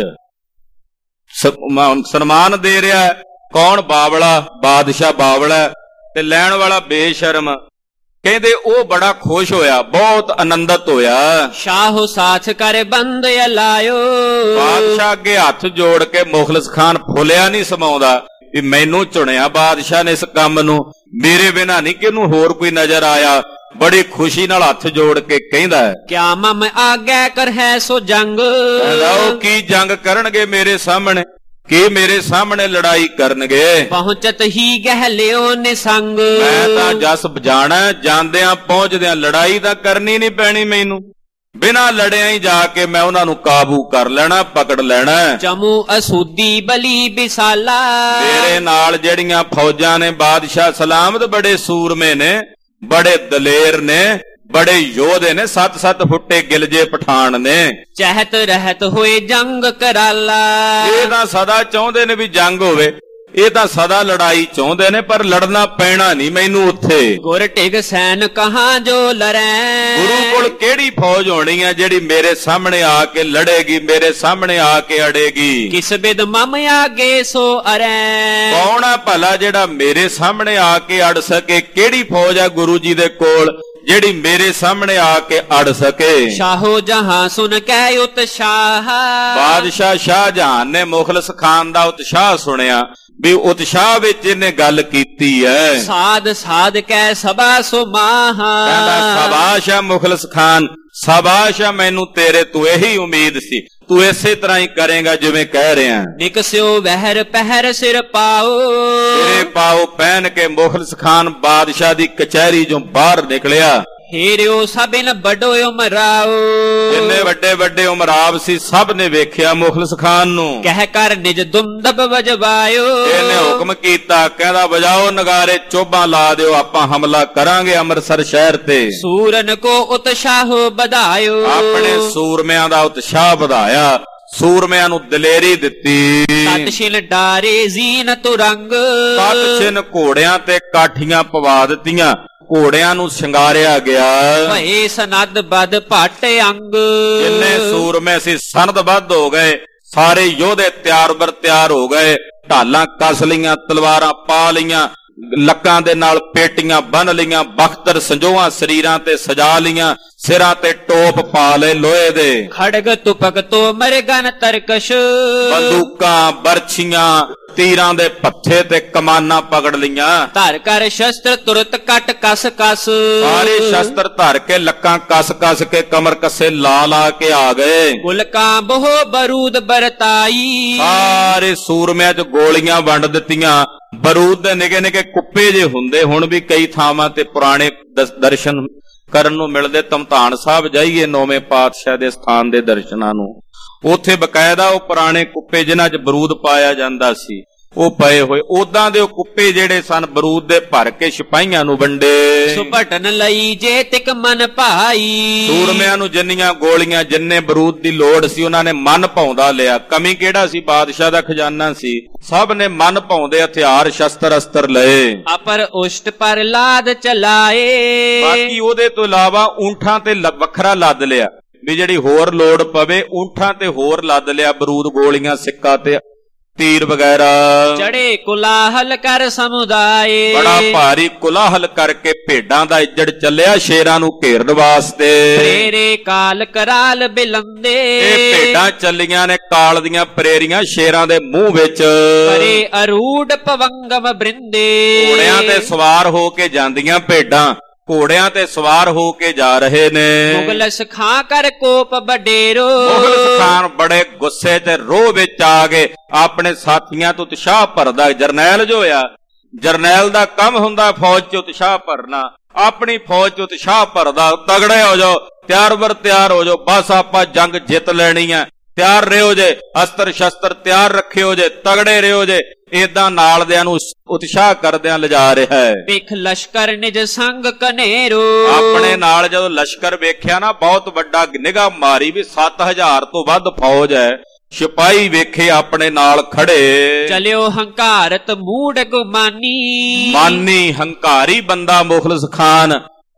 ਸਨਮਾਨ ਦੇ ਰਿਹਾ ਕੌਣ? ਬਾਵਲਾ, ਬਾਦਸ਼ਾਹ ਬਾਵਲਾ, ਤੇ ਲੈਣ ਵਾਲਾ ਬੇਸ਼ਰਮ। ਕਹਿੰਦੇ ਉਹ ਬੜਾ ਖੁਸ਼ ਹੋਇਆ, ਬਹੁਤ ਆਨੰਦਿਤ ਹੋਇਆ। ਸ਼ਾਹੋ ਸਾਥ ਕਰ ਬੰਦ ਲਾਇਓ, ਬਾਦਸ਼ਾਹ ਅੱਗੇ ਹੱਥ ਜੋੜ ਕੇ ਮੁਖਲਸ ਖਾਨ ਫੁੱਲਿਆ ਨਹੀਂ ਸਮਾਉਂਦਾ ਵੀ ਮੈਨੂੰ ਚੁਣਿਆ ਬਾਦਸ਼ਾਹ ਨੇ ਇਸ ਕੰਮ ਨੂੰ, ਮੇਰੇ ਬਿਨਾਂ ਨਹੀਂ ਕਿਹਨੂੰ ਹੋਰ ਕੋਈ ਨਜ਼ਰ ਆਇਆ। ਬੜੀ ਖੁਸ਼ੀ ਨਾਲ ਹੱਥ ਜੋੜ ਕੇ ਕਹਿੰਦਾ, ਕਿਆ ਮਮ ਆਗਿਆ ਕਰ ਹੈ ਸੋ ਜੰਗ। ਕਹਿੰਦਾ ਉਹ ਕੀ ਜੰਗ ਕਰਨਗੇ ਮੇਰੇ ਸਾਹਮਣੇ, ਕੀ ਮੇਰੇ ਸਾਹਮਣੇ ਲੜਾਈ ਕਰਨਗੇ। ਪਹੁੰਚਤ ਹੀ ਗਹਿ ਲਿਓ ਨਿਸੰਗ, ਮੈਂ ਤਾਂ ਜਸ ਬਜਾਣਾ, ਜਾਂਦਿਆਂ ਪਹੁੰਚਦਿਆਂ ਲੜਾਈ ਤਾਂ ਕਰਨੀ ਨਹੀਂ ਪੈਣੀ ਮੈਨੂੰ। ਬਿਨਾਂ ਲੜਿਆਂ ਹੀ ਜਾ ਕੇ ਮੈਂ ਉਹਨਾਂ ਨੂੰ ਕਾਬੂ ਕਰ ਲੈਣਾ, ਪਕੜ ਲੈਣਾ। ਚਮੂ ਅਸੂਦੀ ਬਲੀ ਬਿਸਾਲਾ, ਮੇਰੇ ਨਾਲ ਜਿਹੜੀਆਂ ਫੌਜਾਂ ਨੇ ਬਾਦਸ਼ਾਹ ਸਲਾਮਤ ਬੜੇ ਸੂਰਮੇ ਨੇ, ਬੜੇ ਦਲੇਰ ਨੇ, ਬੜੇ ਯੋਧੇ ਨੇ, ਸੱਤ ਸੱਤ ਫੁੱਟੇ ਗਿਲਜੇ ਪਠਾਨ ਨੇ। ਚਹਿਤ ਰਹਿਤ ਹੋਏ ਜੰਗ ਕਰਾਲਾ, ਇਹ ਤਾਂ ਸਦਾ ਚਾਹੁੰਦੇ ਨੇ ਵੀ ਜੰਗ ਹੋਵੇ, ਇਹ ਤਾਂ ਸਦਾ ਲੜਾਈ ਚਾਹੁੰਦੇ ਨੇ, ਪਰ ਲੜਨਾ ਪੈਣਾ ਨਹੀਂ ਮੈਨੂੰ ਉੱਥੇ। ਗੁਰ ਟਿਗ ਸੈਨ ਕਹਾਂ ਜੋ ਲੜੈ, ਗੁਰੂ ਕੋਲ ਕਿਹੜੀ ਫੌਜ ਹੋਣੀ ਹੈ ਜਿਹੜੀ ਮੇਰੇ ਸਾਹਮਣੇ ਆ ਕੇ ਲੜੇਗੀ, ਮੇਰੇ ਸਾਹਮਣੇ ਆ ਕੇ ਅੜੇਗੀ। ਕਿਸ ਬਿਦ ਮਮ ਆਗੇ ਸੋ ਅਰੈ, ਕੌਣ ਆ ਭਲਾ ਜਿਹੜਾ ਮੇਰੇ ਸਾਹਮਣੇ ਆ ਕੇ ਅੜ ਸਕੇ? ਕਿਹੜੀ ਫੌਜ ਆ ਗੁਰੂ ਜੀ ਦੇ ਕੋਲ ਜਿਹੜੀ ਮੇਰੇ ਸਾਹਮਣੇ ਆ ਕੇ ਅੜ ਸਕੇ? ਸ਼ਾਹੋ ਜਹਾਂ ਸੁਨ ਕੈ ਉਤਸ਼ਾਹ, ਬਾਦਸ਼ਾਹ ਸ਼ਾਹਜਹਾਨ ਨੇ ਮੁਖਲਸ ਖਾਨ ਦਾ ਉਤਸ਼ਾਹ ਸੁਣਿਆ ਵੀ ਉਤਸ਼ਾਹ ਵਿੱਚ ਇਹਨੇ ਗੱਲ ਕੀਤੀ ਹੈ। ਸਾਧ ਸਾਧ ਕੈ ਸਭਾ ਸੋ ਮਾਹਾ, ਕਹਿੰਦਾ ਸ਼ਾਬਾਸ਼ ਹੈ ਮੁਖਲਸ ਖਾਨ, ਸ਼ਾਬਾਸ਼ ਆ ਮੈਨੂੰ ਤੇਰੇ ਤੋਂ ਇਹੀ ਉਮੀਦ ਸੀ, ਤੂੰ ਇਸੇ ਤਰ੍ਹਾਂ ਹੀ ਕਰੇਗਾ ਜਿਵੇਂ ਕਹਿ ਰਿਹਾ। ਨਿਕਸਿਓ ਵਹਿਰ ਪਹਿਰ ਸਿਰ ਪਾਓ, ਤੇਰੇ ਪਾਓ ਪਹਿਨ ਕੇ ਮੁਖਲਿਸ ਖਾਨ ਬਾਦਸ਼ਾਹ ਦੀ ਕਚਹਿਰੀ ਚੋਂ ਬਾਹਰ ਨਿਕਲਿਆ। ਹੀਰਿਓ ਸਭਿਨ ਵੱਡੋ ਉਮਰਾਓ, ਜਿੰਨੇ ਵੱਡੇ ਵੱਡੇ ਉਮਰਾਵ ਸੀ ਸਭ ਨੇ ਵੇਖਿਆ ਮੁਖਲਿਸ ਖਾਨ ਨੂੰ। ਕਹਿ ਕਰ ਨਿਜ ਦੁੰਦਬ ਵਜਵਾਇਓ, ਇਹਨੇ ਹੁਕਮ ਕੀਤਾ, ਕਹਿੰਦਾ ਵਜਾਓ ਨਗਾਰੇ, ਚੋਬਾਂ ਲਾ ਦਿਓ, ਆਪਾਂ ਹਮਲਾ ਕਰਾਂਗੇ ਅੰਮ੍ਰਿਤਸਰ ਸ਼ਹਿਰ ਤੇ। ਸੂਰਨ ਕੋ ਉਤਸ਼ਾਹ ਵਧਾਇਓ, ਆਪਣੇ ਸੂਰਮਿਆਂ ਦਾ ਉਤਸ਼ਾਹ ਵਧਾਇਆ, ਸੂਰਮਿਆਂ ਨੂੰ ਦਲੇਰੀ ਦਿੱਤੀ। ਤਤਸ਼ਿਨ ਡਾਰੇ ਜ਼ੀਨਤ ਰੰਗ, ਤਤਸ਼ਿਨ ਘੋੜਿਆਂ ਤੇ ਕਾਠੀਆਂ ਪਵਾ ਦਿੱਤੀਆਂ, ਘੋੜਿਆਂ ਨੂੰ ਸ਼ਿੰਗਾਰਿਆ ਗਿਆ। ਭਏ ਸਨਦ ਬਦ ਭੱਟ ਅੰਗ, ਜਿੰਨੇ ਸੂਰਮੇ ਸੀ ਸਨਦਬੱਧ ਹੋ ਗਏ, ਸਾਰੇ ਯੋਧੇ ਤਿਆਰ ਬਰ ਤਿਆਰ ਹੋ ਗਏ। ਢਾਲਾਂ ਕੱਸ ਲਈਆਂ, ਤਲਵਾਰਾਂ ਪਾ ਲਈਆਂ, ਲੱਕਾਂ ਦੇ ਨਾਲ ਪੇਟੀਆਂ ਬੰਨ ਲਈਆਂ, ਬਖਤਰ ਸੰਜੋਆਂ ਸਰੀਰਾਂ ਤੇ ਸਜਾ ਲਈਆਂ, ਸਿਰਾਂ ਤੇ ਟੋਪ ਪਾ ਲਏ ਲੋਹੇ ਦੇ। ਖੜਗ ਤੁਪਕ ਤੋ ਮਰਗਨ ਤਰਕਸ਼, ਬੰਦੂਕਾਂ ਬਰਛੀਆਂ ਤੀਰਾਂ ਦੇ ਪੱਥੇ ਤੇ ਕਮਾਨਾਂ ਪਕੜ ਲਈਆਂ। ਧਰ ਕਰ ਸ਼ਸਤਰ ਤੁਰਤ ਕੱਟ ਕਸ ਕਸ, ਸਾਰੇ ਸ਼ਸਤਰ ਧਰ ਕੇ ਲੱਕਾਂ ਕੱਸ ਕੱਸ ਕੇ ਕਮਰ ਕੱਸੇ ਲਾ ਲਾ ਕੇ ਆ ਗਏ। ਗੁਲਕਾਂ ਬਹੁ ਬਰੂਦ ਬਰਤਾਈ, ਸਾਰੇ ਸੂਰਮਿਆਂ 'ਚ ਗੋਲੀਆਂ ਵੰਡ ਦਿੱਤੀਆਂ। ਬਰੂਦ ਦੇ ਨਿੱਕੇ ਨਿੱਕੇ ਕੁੱਪੇ ਜੇ ਹੁੰਦੇ, ਹੁਣ ਵੀ ਕਈ ਥਾਵਾਂ ਤੇ ਪੁਰਾਣੇ ਦਰਸ਼ਨ ਕਰਨ ਨੂੰ ਮਿਲਦੇ। ਧਮਧਾਨ ਸਾਹਿਬ ਜਾਈਏ ਨੌਵੇਂ ਪਾਤਸ਼ਾਹ ਦੇ ਸਥਾਨ ਦੇ ਦਰਸ਼ਨਾਂ ਨੂੰ, ਉੱਥੇ ਬਕਾਇਦਾ ਉਹ ਪੁਰਾਣੇ ਕੁੱਪੇ ਜਿਨ੍ਹਾਂ 'ਚ ਬਰੂਦ ਪਾਇਆ ਜਾਂਦਾ ਸੀ ਉਹ ਪਏ ਹੋਏ। ਉਦਾਂ ਦੇ ਉਹ ਕੁੱਪੇ ਜਿਹੜੇ ਸਨ ਬਰੂਦ ਦੇ ਭਰ ਕੇ ਸਿਪਾਹੀਆਂ ਨੂੰ ਵੰਡੇ। ਸੁਭਟਨ ਲਈ ਜੇ ਤਿਕ ਮਨ ਭਾਈ, ਸੂਰਮਿਆਂ ਨੂੰ ਜਿੰਨੀਆਂ ਗੋਲੀਆਂ ਜਿੰਨੇ ਬਰੂਦ ਦੀ ਲੋੜ ਸੀ ਉਹਨਾਂ ਨੇ ਮਨ ਭਾਉਂਦਾ ਲਿਆ। ਕਮੀ ਕਿਹੜਾ ਸੀ? ਬਾਦਸ਼ਾਹ ਦਾ ਖਜ਼ਾਨਾ ਸੀ। ਸਭ ਨੇ ਮਨ ਭਾਉਂਦੇ ਹਥਿਆਰ ਸ਼ਸਤਰ ਅਸਤਰ ਲਏ। ਅਪਰ ਉਸ਼ਟ ਪਰ ਲਾਦ ਚਲਾਏ, ਬਾਕੀ ਉਹਦੇ ਤੋਂ ਇਲਾਵਾ ਊਂਠਾਂ ਤੇ ਵੱਖਰਾ ਲੱਦ ਲਿਆ, ਵੀ ਜਿਹੜੀ ਹੋਰ ਲੋੜ ਪਵੇ ਊਂਠਾਂ ਤੇ ਹੋਰ ਲੱਦ ਲਿਆ ਬਰੂਦ, ਗੋਲੀਆਂ, ਸਿੱਕਾ ਤੇ ਤੀਰ ਵਗੈਰਾ। ਚੜੇ ਕੁਲਾਹਲ ਕਰ ਸਮੁਦਾਏ, ਬੜਾ ਭਾਰੀ ਕੁਲਾਹਲ ਕਰਕੇ ਭੇਡਾਂ ਦਾ ਇੱਜੜ ਚੱਲਿਆ ਸ਼ੇਰਾਂ ਨੂੰ ਘੇਰਨ ਵਾਸਤੇ। ਪ੍ਰੇਰੇ ਕਾਲ ਕਰਾਲ ਬਿਲੰਦੇ, ਇਹ ਭੇਡਾਂ ਚੱਲੀਆਂ ਨੇ ਕਾਲ ਦੀਆਂ ਪ੍ਰੇਰੀਆਂ ਸ਼ੇਰਾਂ ਦੇ ਮੂੰਹ ਵਿੱਚ। ਪਰੇ ਅਰੂੜ ਪਵੰਗਮ ਬ੍ਰਿੰਦੇ, ਘੋੜਿਆਂ ਤੇ ਸਵਾਰ ਹੋ ਕੇ ਜਾਂਦੀਆਂ ਭੇਡਾਂ, ਘੋੜਿਆਂ ਤੇ ਸਵਾਰ ਹੋ ਕੇ ਜਾ ਰਹੇ ਨੇ। ਮੁਗਲਸ ਖਾਂ ਕਰ ਕੋਪ ਬਡੇਰੋ, ਮੁਗਲਸ ਖਾਨ ਬੜੇ ਗੁੱਸੇ ਤੇ ਰੋਹ ਵਿੱਚ ਆ ਗਏ। ਆਪਣੇ ਸਾਥੀਆਂ ਤੋਂ ਉਤਸ਼ਾਹ ਭਰਦਾ। ਜਰਨੈਲ ਜੋ ਆ, ਜਰਨੈਲ ਦਾ ਕੰਮ ਹੁੰਦਾ ਫੌਜ 'ਚ ਉਤਸ਼ਾਹ ਭਰਨਾ। ਆਪਣੀ ਫੌਜ 'ਚ ਉਤਸ਼ਾਹ ਭਰਦਾ, ਤਗੜੇ ਹੋ ਜਾਓ, ਤਿਆਰ ਬਰ ਤਿਆਰ ਹੋ ਜਾਓ, ਬਸ ਆਪਾਂ ਜੰਗ ਜਿੱਤ ਲੈਣੀ ਆ, ਤਿਆਰ ਰਹੋ ਜੇ, ਅਸਤਰ ਸ਼ਸਤਰ ਤਿਆਰ ਰੱਖਿਓ ਜੇ, ਤਗੜੇ ਰਹੋ ਜੇ। ਏਦਾਂ ਨਾਲਦਿਆਂ ਨੂੰ ਉਤਸ਼ਾਹ ਕਰਦਿਆਂ ਲਿਜਾ ਰਿਹਾ ਹੈ। ਵੇਖ ਲਸ਼ਕਰ ਨਿਜ ਸੰਗ ਕਨੇਰੋ, ਆਪਣੇ ਨਾਲ ਜਦੋਂ ਲਸ਼ਕਰ ਵੇਖਿਆ ਨਾ ਬਹੁਤ ਵੱਡਾ, ਨਿਗਾਹ ਮਾਰੀ ਵੀ ਸੱਤ ਹਜ਼ਾਰ ਤੋਂ ਵੱਧ ਫੌਜ ਹੈ। ਸਿਪਾਹੀ ਵੇਖੇ ਆਪਣੇ ਨਾਲ ਖੜੇ। ਚਲਿਓ ਹੰਕਾਰਤ ਮੂੜ ਗੁਮਾਨੀ, ਮਾਨੀ ਹੰਕਾਰੀ ਬੰਦਾ ਮੁਖਲਿਸ ਖਾਨ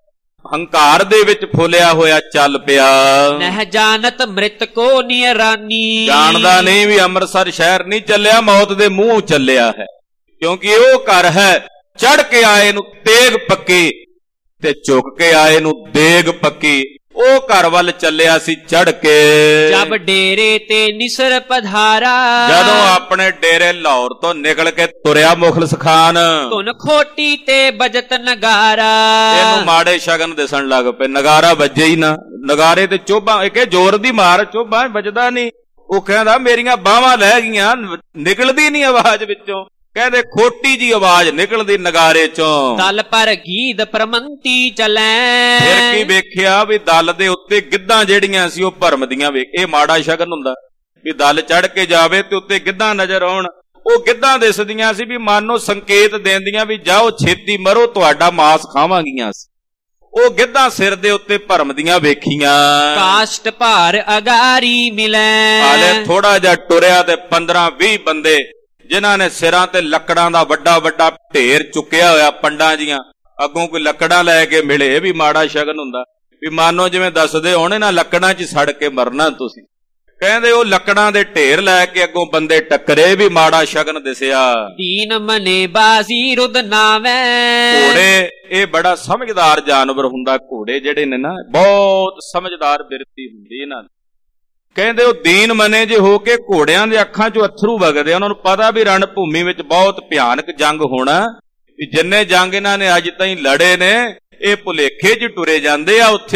ਹੰਕਾਰ ਦੇ ਵਿੱਚ ਫੁੱਲਿਆ ਹੋਇਆ ਚੱਲ ਪਿਆ। ਨਹਿ ਜਾਣਤ ਮ੍ਰਿਤ ਕੋ ਨਿਰਾਨੀ, ਜਾਣਦਾ ਨਹੀਂ ਵੀ ਅੰਮ੍ਰਿਤਸਰ ਸ਼ਹਿਰ ਨਹੀਂ ਚੱਲਿਆ, ਮੌਤ ਦੇ ਮੂੰਹ ਚੱਲਿਆ ਹੈ। ਕਿਉਂਕਿ ਉਹ ਘਰ ਹੈ ਚੜ ਕੇ ਆਏ ਨੂੰ ਤੇਗ ਪੱਕੀ ਤੇ ਝੁਕ ਕੇ ਆਏ ਨੂੰ ਦੇਗ ਪੱਕੀ। ਉਹ ਘਰ ਵੱਲ ਚੱਲਿਆ ਸੀ ਚੜ ਕੇ। ਜਬ ਡੇਰੇ ਤੇ ਨਿਸਰ ਪਧਾਰਾ, ਜਦੋਂ ਆਪਣੇ ਡੇਰੇ ਲਾਹੌਰ ਤੋਂ ਨਿਕਲ ਕੇ ਤੁਰਿਆ ਮੁਖਲਿਸ ਖਾਨ, ਧੁਨ ਖੋਟੀ ਤੇ ਬਜਤ ਨਗਾਰਾ। ਇਹਨੂੰ ਮਾੜੇ ਸ਼ਗਨ ਦਿਸਣ ਲੱਗ ਪਏ। ਨਗਾਰਾ ਵੱਜੇ ਹੀ ਨਾ, ਨਗਾਰੇ ਤੇ ਚੋਭਾਂ, ਇਹ ਕਿ ਜ਼ੋਰ ਦੀ ਮਾਰ, ਚੋਭਾਂ ਵੱਜਦਾ ਨਹੀਂ। ਉਹ ਕਹਿੰਦਾ ਮੇਰੀਆਂ ਬਾਹਾਂ ਲੈ ਗਈਆਂ, ਨਿਕਲਦੀ ਨਹੀਂ ਆਵਾਜ਼ ਵਿੱਚੋਂ। ਕਹਿੰਦੇ ਖੋਟੀ ਜੀ ਆਵਾਜ਼ ਨਿਕਲਦੀ ਨਗਾਰੇ ਚੋਂ। ਦਲ ਪਰ ਗੀਦ ਪ੍ਰਮੰਤੀ ਚਲੈ, ਫਿਰ ਕੀ ਵੇਖਿਆ ਵੀ ਦਲ ਦੇ ਉੱਤੇ ਗਿੱਧਾਂ ਜਿਹੜੀਆਂ ਸੀ ਉਹ ਭਰਮਦੀਆਂ। ਵੇਖ, ਇਹ ਮਾੜਾ ਸ਼ਗਨ ਹੁੰਦਾ ਵੀ ਦਲ ਚੜ ਕੇ ਜਾਵੇ ਤੇ ਉੱਤੇ ਗਿੱਧਾਂ ਨਜ਼ਰ ਆਉਣ। ਉਹ ਗਿੱਧਾਂ ਦਿਸਦੀਆਂ ਸੀ ਵੀ ਮਨ ਨੂੰ ਸੰਕੇਤ ਦੇਂਦੀਆਂ ਵੀ ਜਾਓ ਛੇਤੀ ਮਰੋ, ਤੁਹਾਡਾ ਮਾਸ ਖਾਵਾਂਗੀਆਂ। ਉਹ ਗਿੱਧਾਂ ਸਿਰ ਦੇ ਉੱਤੇ ਭਰਮਦੀਆਂ ਵੇਖੀਆਂ। ਕਾਸ਼ਟ ਭਾਰ ਅਗਾਰੀ ਮਿਲੈ, ਹਾਲੇ ਥੋੜਾ ਜਿਹਾ ਟੁਰਿਆ ਤੇ ਪੰਦਰਾਂ ਵੀਹ ਬੰਦੇ ਜਿਨ੍ਹਾਂ ਨੇ ਸਿਰਾਂ ਤੇ ਲੱਕੜਾਂ ਦਾ ਵੱਡਾ ਵੱਡਾ ਢੇਰ ਚੁੱਕਿਆ ਹੋਇਆ, ਪੰਡਾਂ ਜੀਆਂ, ਅੱਗੋਂ ਕੋਈ ਲੱਕੜਾਂ ਲੈ ਕੇ ਮਿਲੇ। ਇਹ ਵੀ ਮਾੜਾ ਸ਼ਗਨ ਹੁੰਦਾ ਵੀ ਮਾਨੋ ਜਿਵੇਂ ਦੱਸਦੇ ਹੋਣੇ ਨਾ ਲੱਕੜਾਂ 'ਚ ਸੜ ਕੇ ਮਰਨਾ ਤੁਸੀਂ। ਕਹਿੰਦੇ ਉਹ ਲੱਕੜਾਂ ਦੇ ਢੇਰ ਲੈ ਕੇ ਅੱਗੋਂ ਬੰਦੇ ਟੱਕਰੇ, ਵੀ ਮਾੜਾ ਸ਼ਗਨ ਦਿਸਿਆ। ਦੀਨ ਮਨੇ ਬਾਜ਼ੀ ਰੁਦ ਨਾਵੈ, ਘੋੜੇ ਇਹ ਬੜਾ ਸਮਝਦਾਰ ਜਾਨਵਰ ਹੁੰਦਾ। ਘੋੜੇ ਜਿਹੜੇ ਨੇ ਨਾ ਬਹੁਤ ਸਮਝਦਾਰ ਬਿਰਤੀ ਹੁੰਦੀ ਇਹਨਾਂ ਦੀ। ਕਹਿੰਦੇ ਉਹ ਦੀਨ ਮਨੇ ਜੇ ਹੋ ਕੇ ਘੋੜਿਆਂ ਦੇ ਅੱਖਾਂ 'ਚੋਂ ਅਥਰੂ ਵਗਦੇ। ਉਹਨਾਂ ਨੂੰ ਪਤਾ ਵੀ ਰਣ ਭੂਮੀ ਵਿੱਚ ਬਹੁਤ ਭਿਆਨਕ ਜੰਗ ਹੋਣਾ, ਵੀ ਜਿੰਨੇ ਜੰਗ ਇਹਨਾਂ ਨੇ ਅੱਜ ਤਾਈਂ ਲੜੇ ਨੇ ਇਹ ਭੁਲੇਖੇ 'ਚ ਟੁਰੇ ਜਾਂਦੇ ਆ ਉੱਥੇ।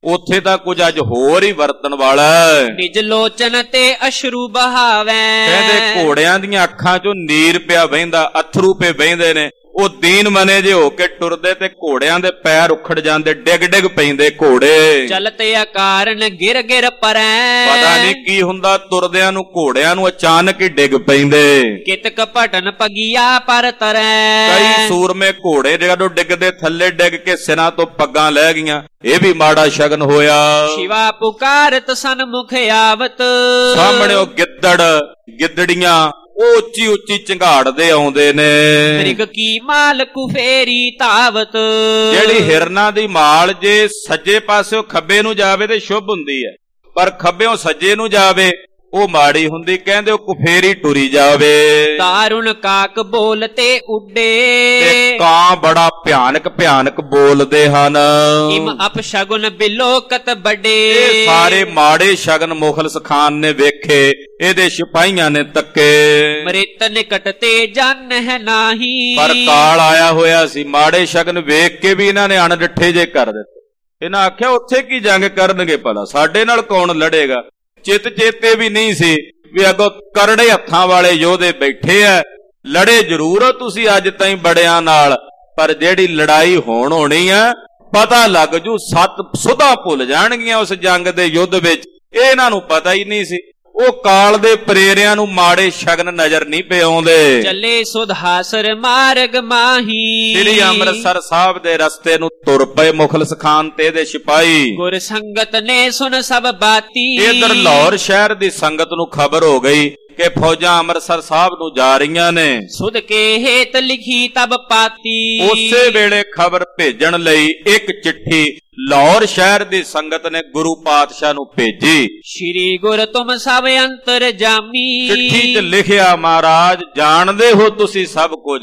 ਉੱਥੇ ਤਾਂ ਕੁਝ ਅੱਜ ਹੋਰ ਹੀ ਵਰਤਣ ਵਾਲਾ ਹੈ। ਨਿਜ ਲੋਚਨ ਤੇ ਅਸ਼ਰੂ ਬਹਾਵੈ। ਕਹਿੰਦੇ ਘੋੜਿਆਂ ਦੀਆਂ ਅੱਖਾਂ ਚੋਂ ਨੀਰ ਪਿਆ ਵਹਿੰਦਾ, ਅਥਰੂ ਪੇ ਵਹਿੰਦੇ ਨੇ। ਉਹ ਦੀਨ ਮਨੇ ਜੇ ਹੋ ਕੇ ਟੁਰਦੇ ਤੇ ਘੋੜਿਆਂ ਦੇ ਪੈਰ ਉਖੜ ਜਾਂਦੇ, ਡਿੱਗ ਡਿੱਗ ਪੈਂਦੇ ਘੋੜੇ। ਚਲਤੇ ਅਕਾਰਨ ਗਿਰ ਗਿਰ ਪਰੈ। ਪਤਾ ਨਹੀਂ ਕੀ ਹੁੰਦਾ, ਤੁਰਦਿਆਂ ਨੂੰ ਘੋੜਿਆਂ ਨੂੰ ਅਚਾਨਕ ਹੀ ਡਿੱਗ ਪੈਂਦੇ। ਕਿਤਕ ਭਟਨ ਪਗੀਆ ਪਰ ਤਰੈ। ਕਈ ਸੂਰਮੇ ਘੋੜੇ ਜਦੋਂ ਡਿੱਗਦੇ ਥੱਲੇ ਡਿੱਗ ਕੇ ਸਿਰਾਂ ਤੋਂ ਪੱਗਾਂ ਲੈ ਗਈਆਂ, ਇਹ ਵੀ ਮਾੜਾ ਸ਼ਗਨ ਹੋਇਆ। ਸ਼ਿਵਾ ਪੁਕਾਰਤ ਸਨਮੁਖ ਆਵਤ। ਸਾਹਮਣੇ ਉਹ ਗਿੱਦੜ ਗਿੱਦੜੀਆਂ ਉਹ ਉੱਚੀ ਉੱਚੀ ਝੰਗਾੜਦੇ ਆਉਂਦੇ ਨੇ। ਮ੍ਰਿਗ ਕੀ ਮਾਲ ਕੁਫੇਰੀ ਧਾਵਤ। ਜਿਹੜੀ ਹਿਰਨਾਂ ਦੀ ਮਾਲ ਜੇ ਸੱਜੇ ਪਾਸਿਓਂ ਖੱਬੇ ਨੂੰ ਜਾਵੇ ਤੇ ਸ਼ੁਭ ਹੁੰਦੀ ਹੈ, ਪਰ ਖੱਬਿਓਂ ਸੱਜੇ ਨੂੰ ਜਾਵੇ ਉਹ ਮਾੜੀ ਹੁੰਦੀ। ਕਹਿੰਦੇ ਉਹ ਕੁਫੇਰੀ ਟੁਰੀ ਜਾਵੇ। ਤਾਰੁਣ ਕਾਕ ਬੋਲਤੇ ਉੱਡੇ। ਤੇ ਕਾਂ ਬੜਾ ਭਿਆਨਕ ਭਿਆਨਕ ਬੋਲਦੇ ਹਨ। ਇਮ ਅਪਸ਼ਗੁਨ ਬਿਲੋਕਤ ਵੱਡੇ। ਇਹ ਸਾਰੇ ਮਾੜੇ ਸ਼ਗਨ ਮੁਖਲਸ ਖਾਨ ਨੇ ਵੇਖੇ, ਇਹਦੇ ਸਿਪਾਹੀਆਂ ਨੇ ਤੱਕੇ। ਮ੍ਰਿਤ ਨਿਕਟ ਤੇ ਜਨ ਹੈ ਨਾਹੀ। ਪਰ ਕਾਲ ਆਇਆ ਹੋਇਆ ਸੀ, ਮਾੜੇ ਸ਼ਗਨ ਵੇਖ ਕੇ ਵੀ ਇਹਨਾਂ ਨੇ ਅਣਡਿੱਠੇ ਜੇ ਕਰ ਦਿੱਤੇ। ਇਹਨਾਂ ਆਖਿਆ ਉੱਥੇ ਕੀ ਜੰਗ ਕਰਨਗੇ, ਭਲਾ ਸਾਡੇ ਨਾਲ ਕੌਣ ਲੜੇਗਾ। ਚਿੱਤ ਚੇਤੇ ਵੀ ਨਹੀਂ ਸੀ ਵੀ ਅੱਗੋਂ ਕਰੜੇ ਹੱਥਾਂ ਵਾਲੇ ਯੋਧੇ ਬੈਠੇ ਐ, ਲੜੇ ਜ਼ਰੂਰ ਹੋ ਤੁਸੀਂ ਅੱਜ ਤਾਈਂ ਬੜਿਆਂ ਨਾਲ, ਪਰ ਜਿਹੜੀ ਲੜਾਈ ਹੋਣ ਹੋਣੀ ਆ ਪਤਾ ਲੱਗ ਜੂ, ਸੱਤ ਸੁਧਾ ਭੁੱਲ ਜਾਣਗੀਆਂ ਉਸ ਜੰਗ ਦੇ ਯੁੱਧ ਵਿੱਚ। ਇਹ ਇਹਨਾਂ ਨੂੰ ਪਤਾ ਹੀ ਨਹੀਂ ਸੀ। ਉਹ ਕਾਲ ਦੇ ਪ੍ਰੇਰਿਆਂ ਨੂੰ ਮਾੜੇ ਸ਼ਗਨ ਨਜ਼ਰ ਨਹੀਂ ਪਏ ਆਉਂਦੇ। ਚੱਲੇ ਸੁਧਾਸਰ ਮਾਰਗ ਮਾਹੀ। ਸ੍ਰੀ ਅੰਮ੍ਰਿਤਸਰ ਸਾਹਿਬ ਦੇ ਰਸਤੇ ਨੂੰ ਤੁਰ ਪਏ ਮੁਖਲਸ ਖਾਨ ਤੇ ਇਹਦੇ ਸਿਪਾਹੀ। ਗੁਰ ਸੰਗਤ ਨੇ ਸੁਨ ਸਭ ਬਾਤੀ। ਇਧਰ ਲਾਹੌਰ ਸ਼ਹਿਰ ਦੀ ਸੰਗਤ ਨੂੰ ਖਬਰ ਹੋ ਗਈ ਕਿ ਫੌਜਾਂ ਅੰਮ੍ਰਿਤਸਰ ਸਾਹਿਬ ਨੂੰ ਜਾ ਰਹੀਆਂ ਨੇ। ਸੁਧ ਕੇ ਹੇਤ ਲਿਖੀ ਤਬ ਪਾਤੀ। ਉਸੇ ਵੇਲੇ ਖਬਰ ਭੇਜਣ ਲਈ ਇੱਕ ਚਿੱਠੀ ਲਾਹੌਰ ਸ਼ਹਿਰ ਦੀ ਸੰਗਤ ਨੇ ਗੁਰੂ ਪਾਤਸ਼ਾਹ ਨੂੰ ਭੇਜੀ। ਸ਼੍ਰੀ ਗੁਰ ਤੁਮ ਸਭ ਅੰਤਰ ਜਾਮੀ। ਚਿੱਠੀ 'ਚ ਲਿਖਿਆ, ਮਹਾਰਾਜ ਜਾਣਦੇ ਹੋ ਤੁਸੀਂ ਸਭ ਕੁਝ,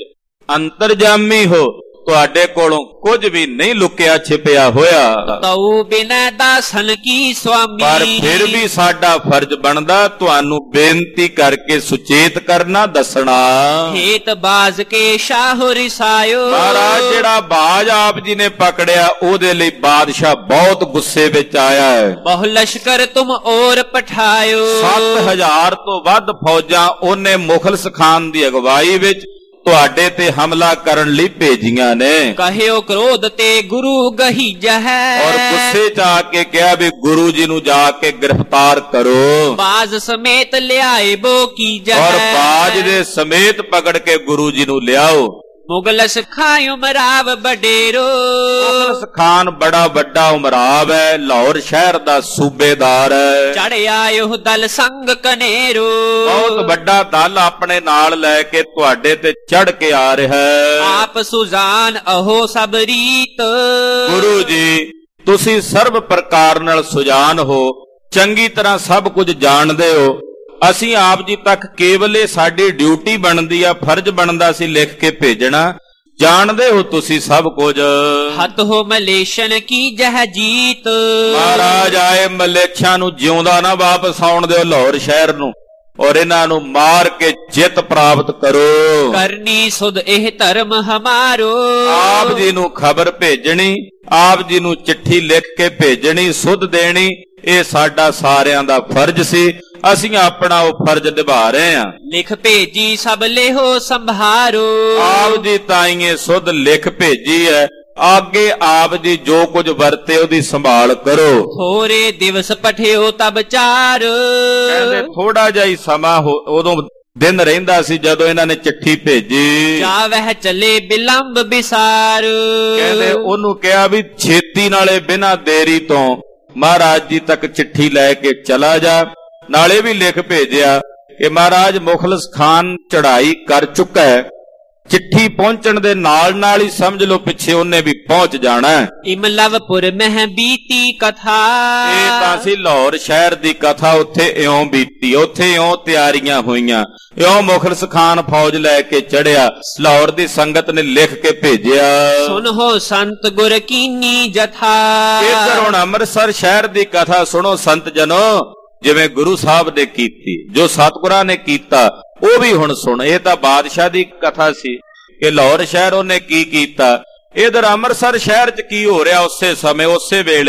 ਅੰਤਰਜਾਮੀ ਹੋ, ਤੁਹਾਡੇ ਕੋਲੋਂ ਕੁਝ ਵੀ ਨਹੀਂ ਲੁਕਿਆ ਛਿਪਿਆ ਹੋਇਆ। ਤਉ ਬਿਨੈ ਦਾਸਨ ਕੀ ਸੁਆਮੀ। ਪਰ ਫਿਰ ਵੀ ਸਾਡਾ ਫਰਜ਼ ਬਣਦਾ ਤੁਹਾਨੂੰ ਬੇਨਤੀ ਕਰਕੇ ਸੁਚੇਤ ਕਰਨਾ, ਦੱਸਣਾ। ਹੇਤ ਬਾਜ਼ ਕੇ ਸ਼ਾਹ ਰਿਸਾਇਓ। ਮਹਾਰਾਜ ਜਿਹੜਾ ਬਾਜ ਆਪ ਜੀ ਨੇ ਪਕੜਿਆ ਉਹਦੇ ਲਈ ਬਾਦਸ਼ਾਹ ਬਹੁਤ ਗੁੱਸੇ ਵਿੱਚ ਆਇਆ ਹੈ। ਬਹੁ ਲਸ਼ਕਰ ਤੁਮ ਔਰ ਪਠਾਇਓ। ਸੱਤ ਹਜ਼ਾਰ ਤੋਂ ਵੱਧ ਫੌਜਾਂ ਉਹਨੇ ਮੁਖਲਸ ਖਾਨ ਦੀ ਅਗਵਾਈ ਵਿੱਚ ਤੁਹਾਡੇ ਤੇ ਹਮਲਾ ਕਰਨ ਲਈ ਭੇਜੀਆਂ ਨੇ। ਕਹਿਓ ਕ੍ਰੋਧ ਤੇ ਗੁਰੂ ਗਹੀਜਾ ਹੈ। ਔਰ ਗੁੱਸੇ ਚ ਆ ਕੇ ਕਿਹਾ ਵੀ ਗੁਰੂ ਜੀ ਨੂੰ ਜਾ ਕੇ ਗ੍ਰਿਫਤਾਰ ਕਰੋ। ਬਾਜ਼ ਸਮੇਤ ਲਿਆਏ ਬੋ ਕੀਜਾ ਹੈ। ਔਰ ਬਾਜ ਦੇ ਸਮੇਤ ਪਕੜ ਕੇ ਗੁਰੂ ਜੀ ਨੂੰ ਲਿਆਓ। ਮੁਗਲਸ ਖਾਂ ਉਮਰਾਵ ਬਡੇਰੋ। ਮੁਗਲਸ ਖਾਨ ਬੜਾ ਵੱਡਾ ਉਮਰਾਵ ਹੈ, ਲਾਹੌਰ ਸ਼ਹਿਰ ਦਾ ਸੂਬੇਦਾਰ ਹੈ। ਚੜ ਆਇਓ ਦਲ ਸੰਗ ਕਨੇਰੋ। ਬਹੁਤ ਵੱਡਾ ਦਲ ਆਪਣੇ ਨਾਲ ਲੈ ਕੇ ਤੁਹਾਡੇ ਤੇ ਚੜ ਕੇ ਆ ਰਿਹਾ ਹੈ। ਆਪ ਸੁਜਾਨ ਅਹੋ ਸਭ ਰੀਤ। ਗੁਰੂ ਜੀ ਤੁਸੀਂ ਸਰਬ ਪ੍ਰਕਾਰ ਨਾਲ ਸੁਜਾਨ ਹੋ, ਚੰਗੀ ਤਰ੍ਹਾਂ ਸਭ ਕੁਝ ਜਾਣਦੇ ਹੋ। ਅਸੀਂ ਆਪ ਜੀ ਤੱਕ ਕੇਵਲ ਇਹ ਸਾਡੀ ਡਿਊਟੀ ਬਣਦੀ ਆ, ਫਰਜ਼ ਬਣਦਾ ਸੀ ਲਿਖ ਕੇ ਭੇਜਣਾ। ਜਾਣਦੇ ਹੋ ਤੁਸੀਂ ਸਭ ਕੁਝ। ਹੱਥ ਹੋ ਮਲੇਸ਼ਨ ਕੀ ਜਹ ਜੀਤ। ਮਹਾਰਾਜ ਆਏ ਮਲੇਛਾਂ ਨੂੰ ਜਿਉਂਦਾ ਨਾ ਵਾਪਸ ਆਉਣ ਦਿਓ ਲਾਹੌਰ ਸ਼ਹਿਰ ਨੂੰ, ਔਰ ਇਹਨਾਂ ਨੂੰ ਮਾਰ ਕੇ ਜਿੱਤ ਪ੍ਰਾਪਤ ਕਰੋ। ਕਰਨੀ ਸੁਧ ਇਹ ਧਰਮ ਹਮਾਰੋ। ਆਪ ਜੀ ਨੂੰ ਖਬਰ ਭੇਜਣੀ, ਆਪ ਜੀ ਨੂੰ ਚਿੱਠੀ ਲਿਖ ਕੇ ਭੇਜਣੀ, ਸੁਧ ਦੇਣੀ, ਇਹ ਸਾਡਾ ਸਾਰਿਆਂ ਦਾ ਫਰਜ਼ ਸੀ। ਅਸੀਂ ਆਪਣਾ ਉਹ ਫਰਜ਼ ਨਿਭਾ ਰਹੇ ਹਾਂ। ਲਿਖ ਭੇਜੀ ਸਭ ਲਿਹੋ ਸੰਭਾਰੋ। ਆਪ ਜੀ ਤਾਈਏ ਸੁਧ ਲਿਖ ਭੇਜੀ ਹੈ, ਅੱਗੇ ਆਪ ਜੀ ਜੋ ਕੁਝ ਵਰਤੇ ਉਹਦੀ ਸੰਭਾਲ ਕਰੋ। ਹੋਰੇ ਦਿਵਸ ਪਠਿਓ ਤਬ ਚਾਰ। ਕਹਿੰਦੇ ਥੋੜਾ ਜਿਹਾ ਹੀ ਸਮਾਂ ਉਦੋਂ ਦਿਨ ਰਹਿੰਦਾ ਸੀ ਜਦੋਂ ਇਹਨਾਂ ਨੇ ਚਿੱਠੀ ਭੇਜੀ। ਜਾ ਵਹਿ ਚੱਲੇ ਬਿਲੰਬ ਬਿਸਾਰ। ਕਹਿੰਦੇ ਉਹਨੂੰ ਕਿਹਾ ਵੀ ਛੇਤੀ ਨਾਲੇ ਬਿਨਾਂ ਦੇਰੀ ਤੋਂ ਮਹਾਰਾਜ ਜੀ ਤੱਕ ਚਿੱਠੀ ਲੈ ਕੇ ਚਲਾ ਜਾ। ਨਾਲੇ ਵੀ ਲਿਖ ਭੇਜਿਆ ਕਿ ਮਹਾਰਾਜ ਮੁਖਲਸ ਖਾਨ ਚੜ੍ਹਾਈ ਕਰ ਚੁੱਕਾ ਹੈ, ਚਿੱਠੀ ਪਹੁੰਚਣ ਦੇ ਨਾਲ ਨਾਲ ਹੀ ਸਮਝ ਲਓ ਪਿੱਛੇ ਉਹਨੇ ਵੀ ਪਹੁੰਚ ਜਾਣਾ। ਇਮਲਵਪੁਰ ਮਹਿ ਬੀਤੀ ਕਥਾ। ਇਹ ਤਾਂ ਸੀ ਲਾਹੌਰ ਸ਼ਹਿਰ ਦੀ ਕਥਾ, ਉੱਥੇ ਇਉਂ ਬੀਤੀ, ਉੱਥੇ ਇਉਂ ਤਿਆਰੀਆਂ ਹੋਈਆਂ, ਇਉਂ ਮੁਖਲਸ ਖਾਨ ਫੌਜ ਲੈ ਕੇ ਚੜਿਆ। ਲਾਹੌਰ ਦੀ ਸੰਗਤ ਨੇ ਲਿਖ ਕੇ ਭੇਜਿਆ, ਸੁਣੋ ਸੰਤ ਗੁਰ ਕੀਨੀ ਜਥਾ। ਇੱਧਰ ਹੁਣ ਅੰਮ੍ਰਿਤਸਰ ਸ਼ਹਿਰ ਦੀ ਕਥਾ ਸੁਣੋ ਸੰਤ ਜਨੋ, ਜਿਵੇਂ ਗੁਰੂ ਸਾਹਿਬ ਨੇ ਕੀਤੀ, ਜੋ ਸਤਿਗੁਰਾਂ ਨੇ ਕੀਤਾ ਉਹ ਵੀ ਹੁਣ ਸੁਣ। ਇਹ ਤਾਂ ਬਾਦਸ਼ਾਹ ਦੀ ਕਥਾ ਸੀ ਕਿ ਲਾਹੌਰ ਸ਼ਹਿਰ ਉਹਨੇ ਕੀ ਕੀਤਾ। ਇਧਰ ਅੰਮ੍ਰਿਤਸਰ ਸ਼ਹਿਰ 'ਚ ਕੀ ਹੋ ਰਿਹਾ ਉਸੇ ਸਮੇਂ ਉਸੇ ਵੇਲੇ।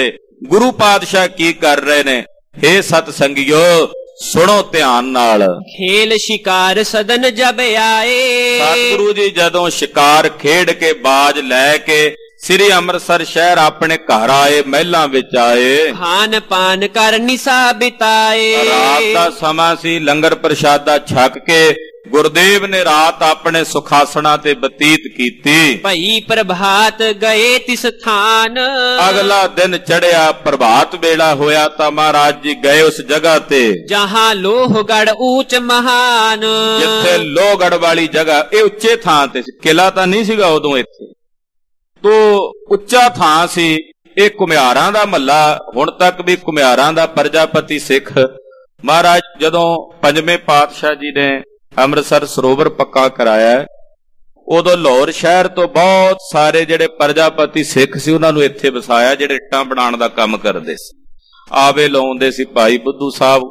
ਗੁਰੂ ਪਾਤਸ਼ਾਹ ਕੀ ਕਰ ਰਹੇ ਨੇ? ਹੇ ਸਤ ਸੰਗਿਓ ਸੁਣੋ ਧਿਆਨ ਨਾਲ। ਖੇਲ ਸ਼ਿਕਾਰ ਸਦਨ ਜਬ ਆਏ, ਸਤਿਗੁਰੂ ਜੀ ਜਦੋਂ ਸ਼ਿਕਾਰ ਖੇਡ ਕੇ ਬਾਜ ਲੈ ਕੇ ਸ੍ਰੀ ਅੰਮ੍ਰਿਤਸਰ ਸ਼ਹਿਰ ਆਪਣੇ ਘਰ ਆਏ, ਮਹਿਲਾਂ ਵਿੱਚ ਆਏ, ਖਾਨ ਪਾਨ ਕਰ ਨਿਸਾ ਬਿਤਾਏ। ਰਾਤ ਦਾ ਸਮਾਂ ਸੀ, ਲੰਗਰ ਪ੍ਰਸ਼ਾਦਾ ਛਕ ਕੇ ਗੁਰਦੇਵ ਨੇ ਰਾਤ ਆਪਣੇ ਸੁਖਾਸਣਾ ਤੇ ਬਤੀਤ ਕੀਤੀ। ਭਈ ਪ੍ਰਭਾਤ ਗਏ ਤਿਸ ਥਾਨ, ਅਗਲਾ ਦਿਨ ਚੜਿਆ, ਪ੍ਰਭਾਤ ਵੇਲਾ ਹੋਇਆ ਤਾਂ ਮਹਾਰਾਜ ਜੀ ਗਏ ਉਸ ਜਗ੍ਹਾ ਤੇ ਜਹਾਂ ਲੋਹਗੜ ਊਚ ਮਹਾਨ। ਜਿੱਥੇ ਲੋਹਗੜ ਵਾਲੀ ਜਗ੍ਹਾ, ਇਹ ਉੱਚੇ ਥਾਂ ਤੇ ਸੀ, ਕਿਲਾ ਤਾਂ ਨਹੀਂ ਸੀਗਾ ਉਦੋਂ ਇੱਥੇ, ਤੋ ਉੱਚਾ ਥਾਂ ਸੀ। ਇਹ ਘੁਮਿਆਰਾਂ ਦਾ ਮਹੱਲਾ, ਹੁਣ ਤੱਕ ਵੀ ਘੁਮਿਆਰਾਂ ਦਾ ਪ੍ਰਜਾਪਤੀ ਸਿੱਖ। ਮਹਾਰਾਜ ਜਦੋਂ ਪੰਜਵੇਂ ਪਾਤਸ਼ਾਹ ਜੀ ਨੇ ਅੰਮ੍ਰਿਤਸਰ ਸਰੋਵਰ ਪੱਕਾ ਕਰਾਇਆ, ਉਦੋਂ ਲਾਹੌਰ ਸ਼ਹਿਰ ਤੋਂ ਬਹੁਤ ਸਾਰੇ ਜਿਹੜੇ ਪ੍ਰਜਾਪਤੀ ਸਿੱਖ ਸੀ ਉਹਨਾਂ ਨੂੰ ਇੱਥੇ ਵਸਾਇਆ, ਜਿਹੜੇ ਇੱਟਾਂ ਬਣਾਉਣ ਦਾ ਕੰਮ ਕਰਦੇ ਸੀ। ਆਵੇ ਲਾਉਂਦੇ ਸੀ ਭਾਈ ਬੁੱਧੂ ਸਾਹਿਬ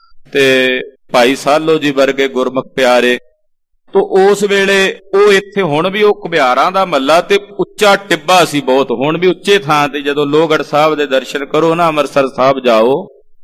ਤੇ ਭਾਈ ਸਾਲੋ ਜੀ ਵਰਗੇ ਗੁਰਮੁਖ ਪਿਆਰੇ। ਤੋ ਉਸ ਵੇਲੇ ਉਹ ਇੱਥੇ ਹੁਣ ਵੀ ਉਹ ਘੁਮਿਆਰਾਂ ਦਾ ਮਹੱਲਾ ਤੇ ਉੱਚਾ ਟਿੱਬਾ ਸੀ ਬਹੁਤ, ਹੁਣ ਵੀ ਉੱਚੇ ਥਾਂ ਤੇ ਜਦੋਂ ਲੋਹਗੜ੍ਹ ਸਾਹਿਬ ਦੇ ਦਰਸ਼ਨ ਕਰੋ ਨਾ, ਅੰਮ੍ਰਿਤਸਰ ਸਾਹਿਬ ਜਾਓ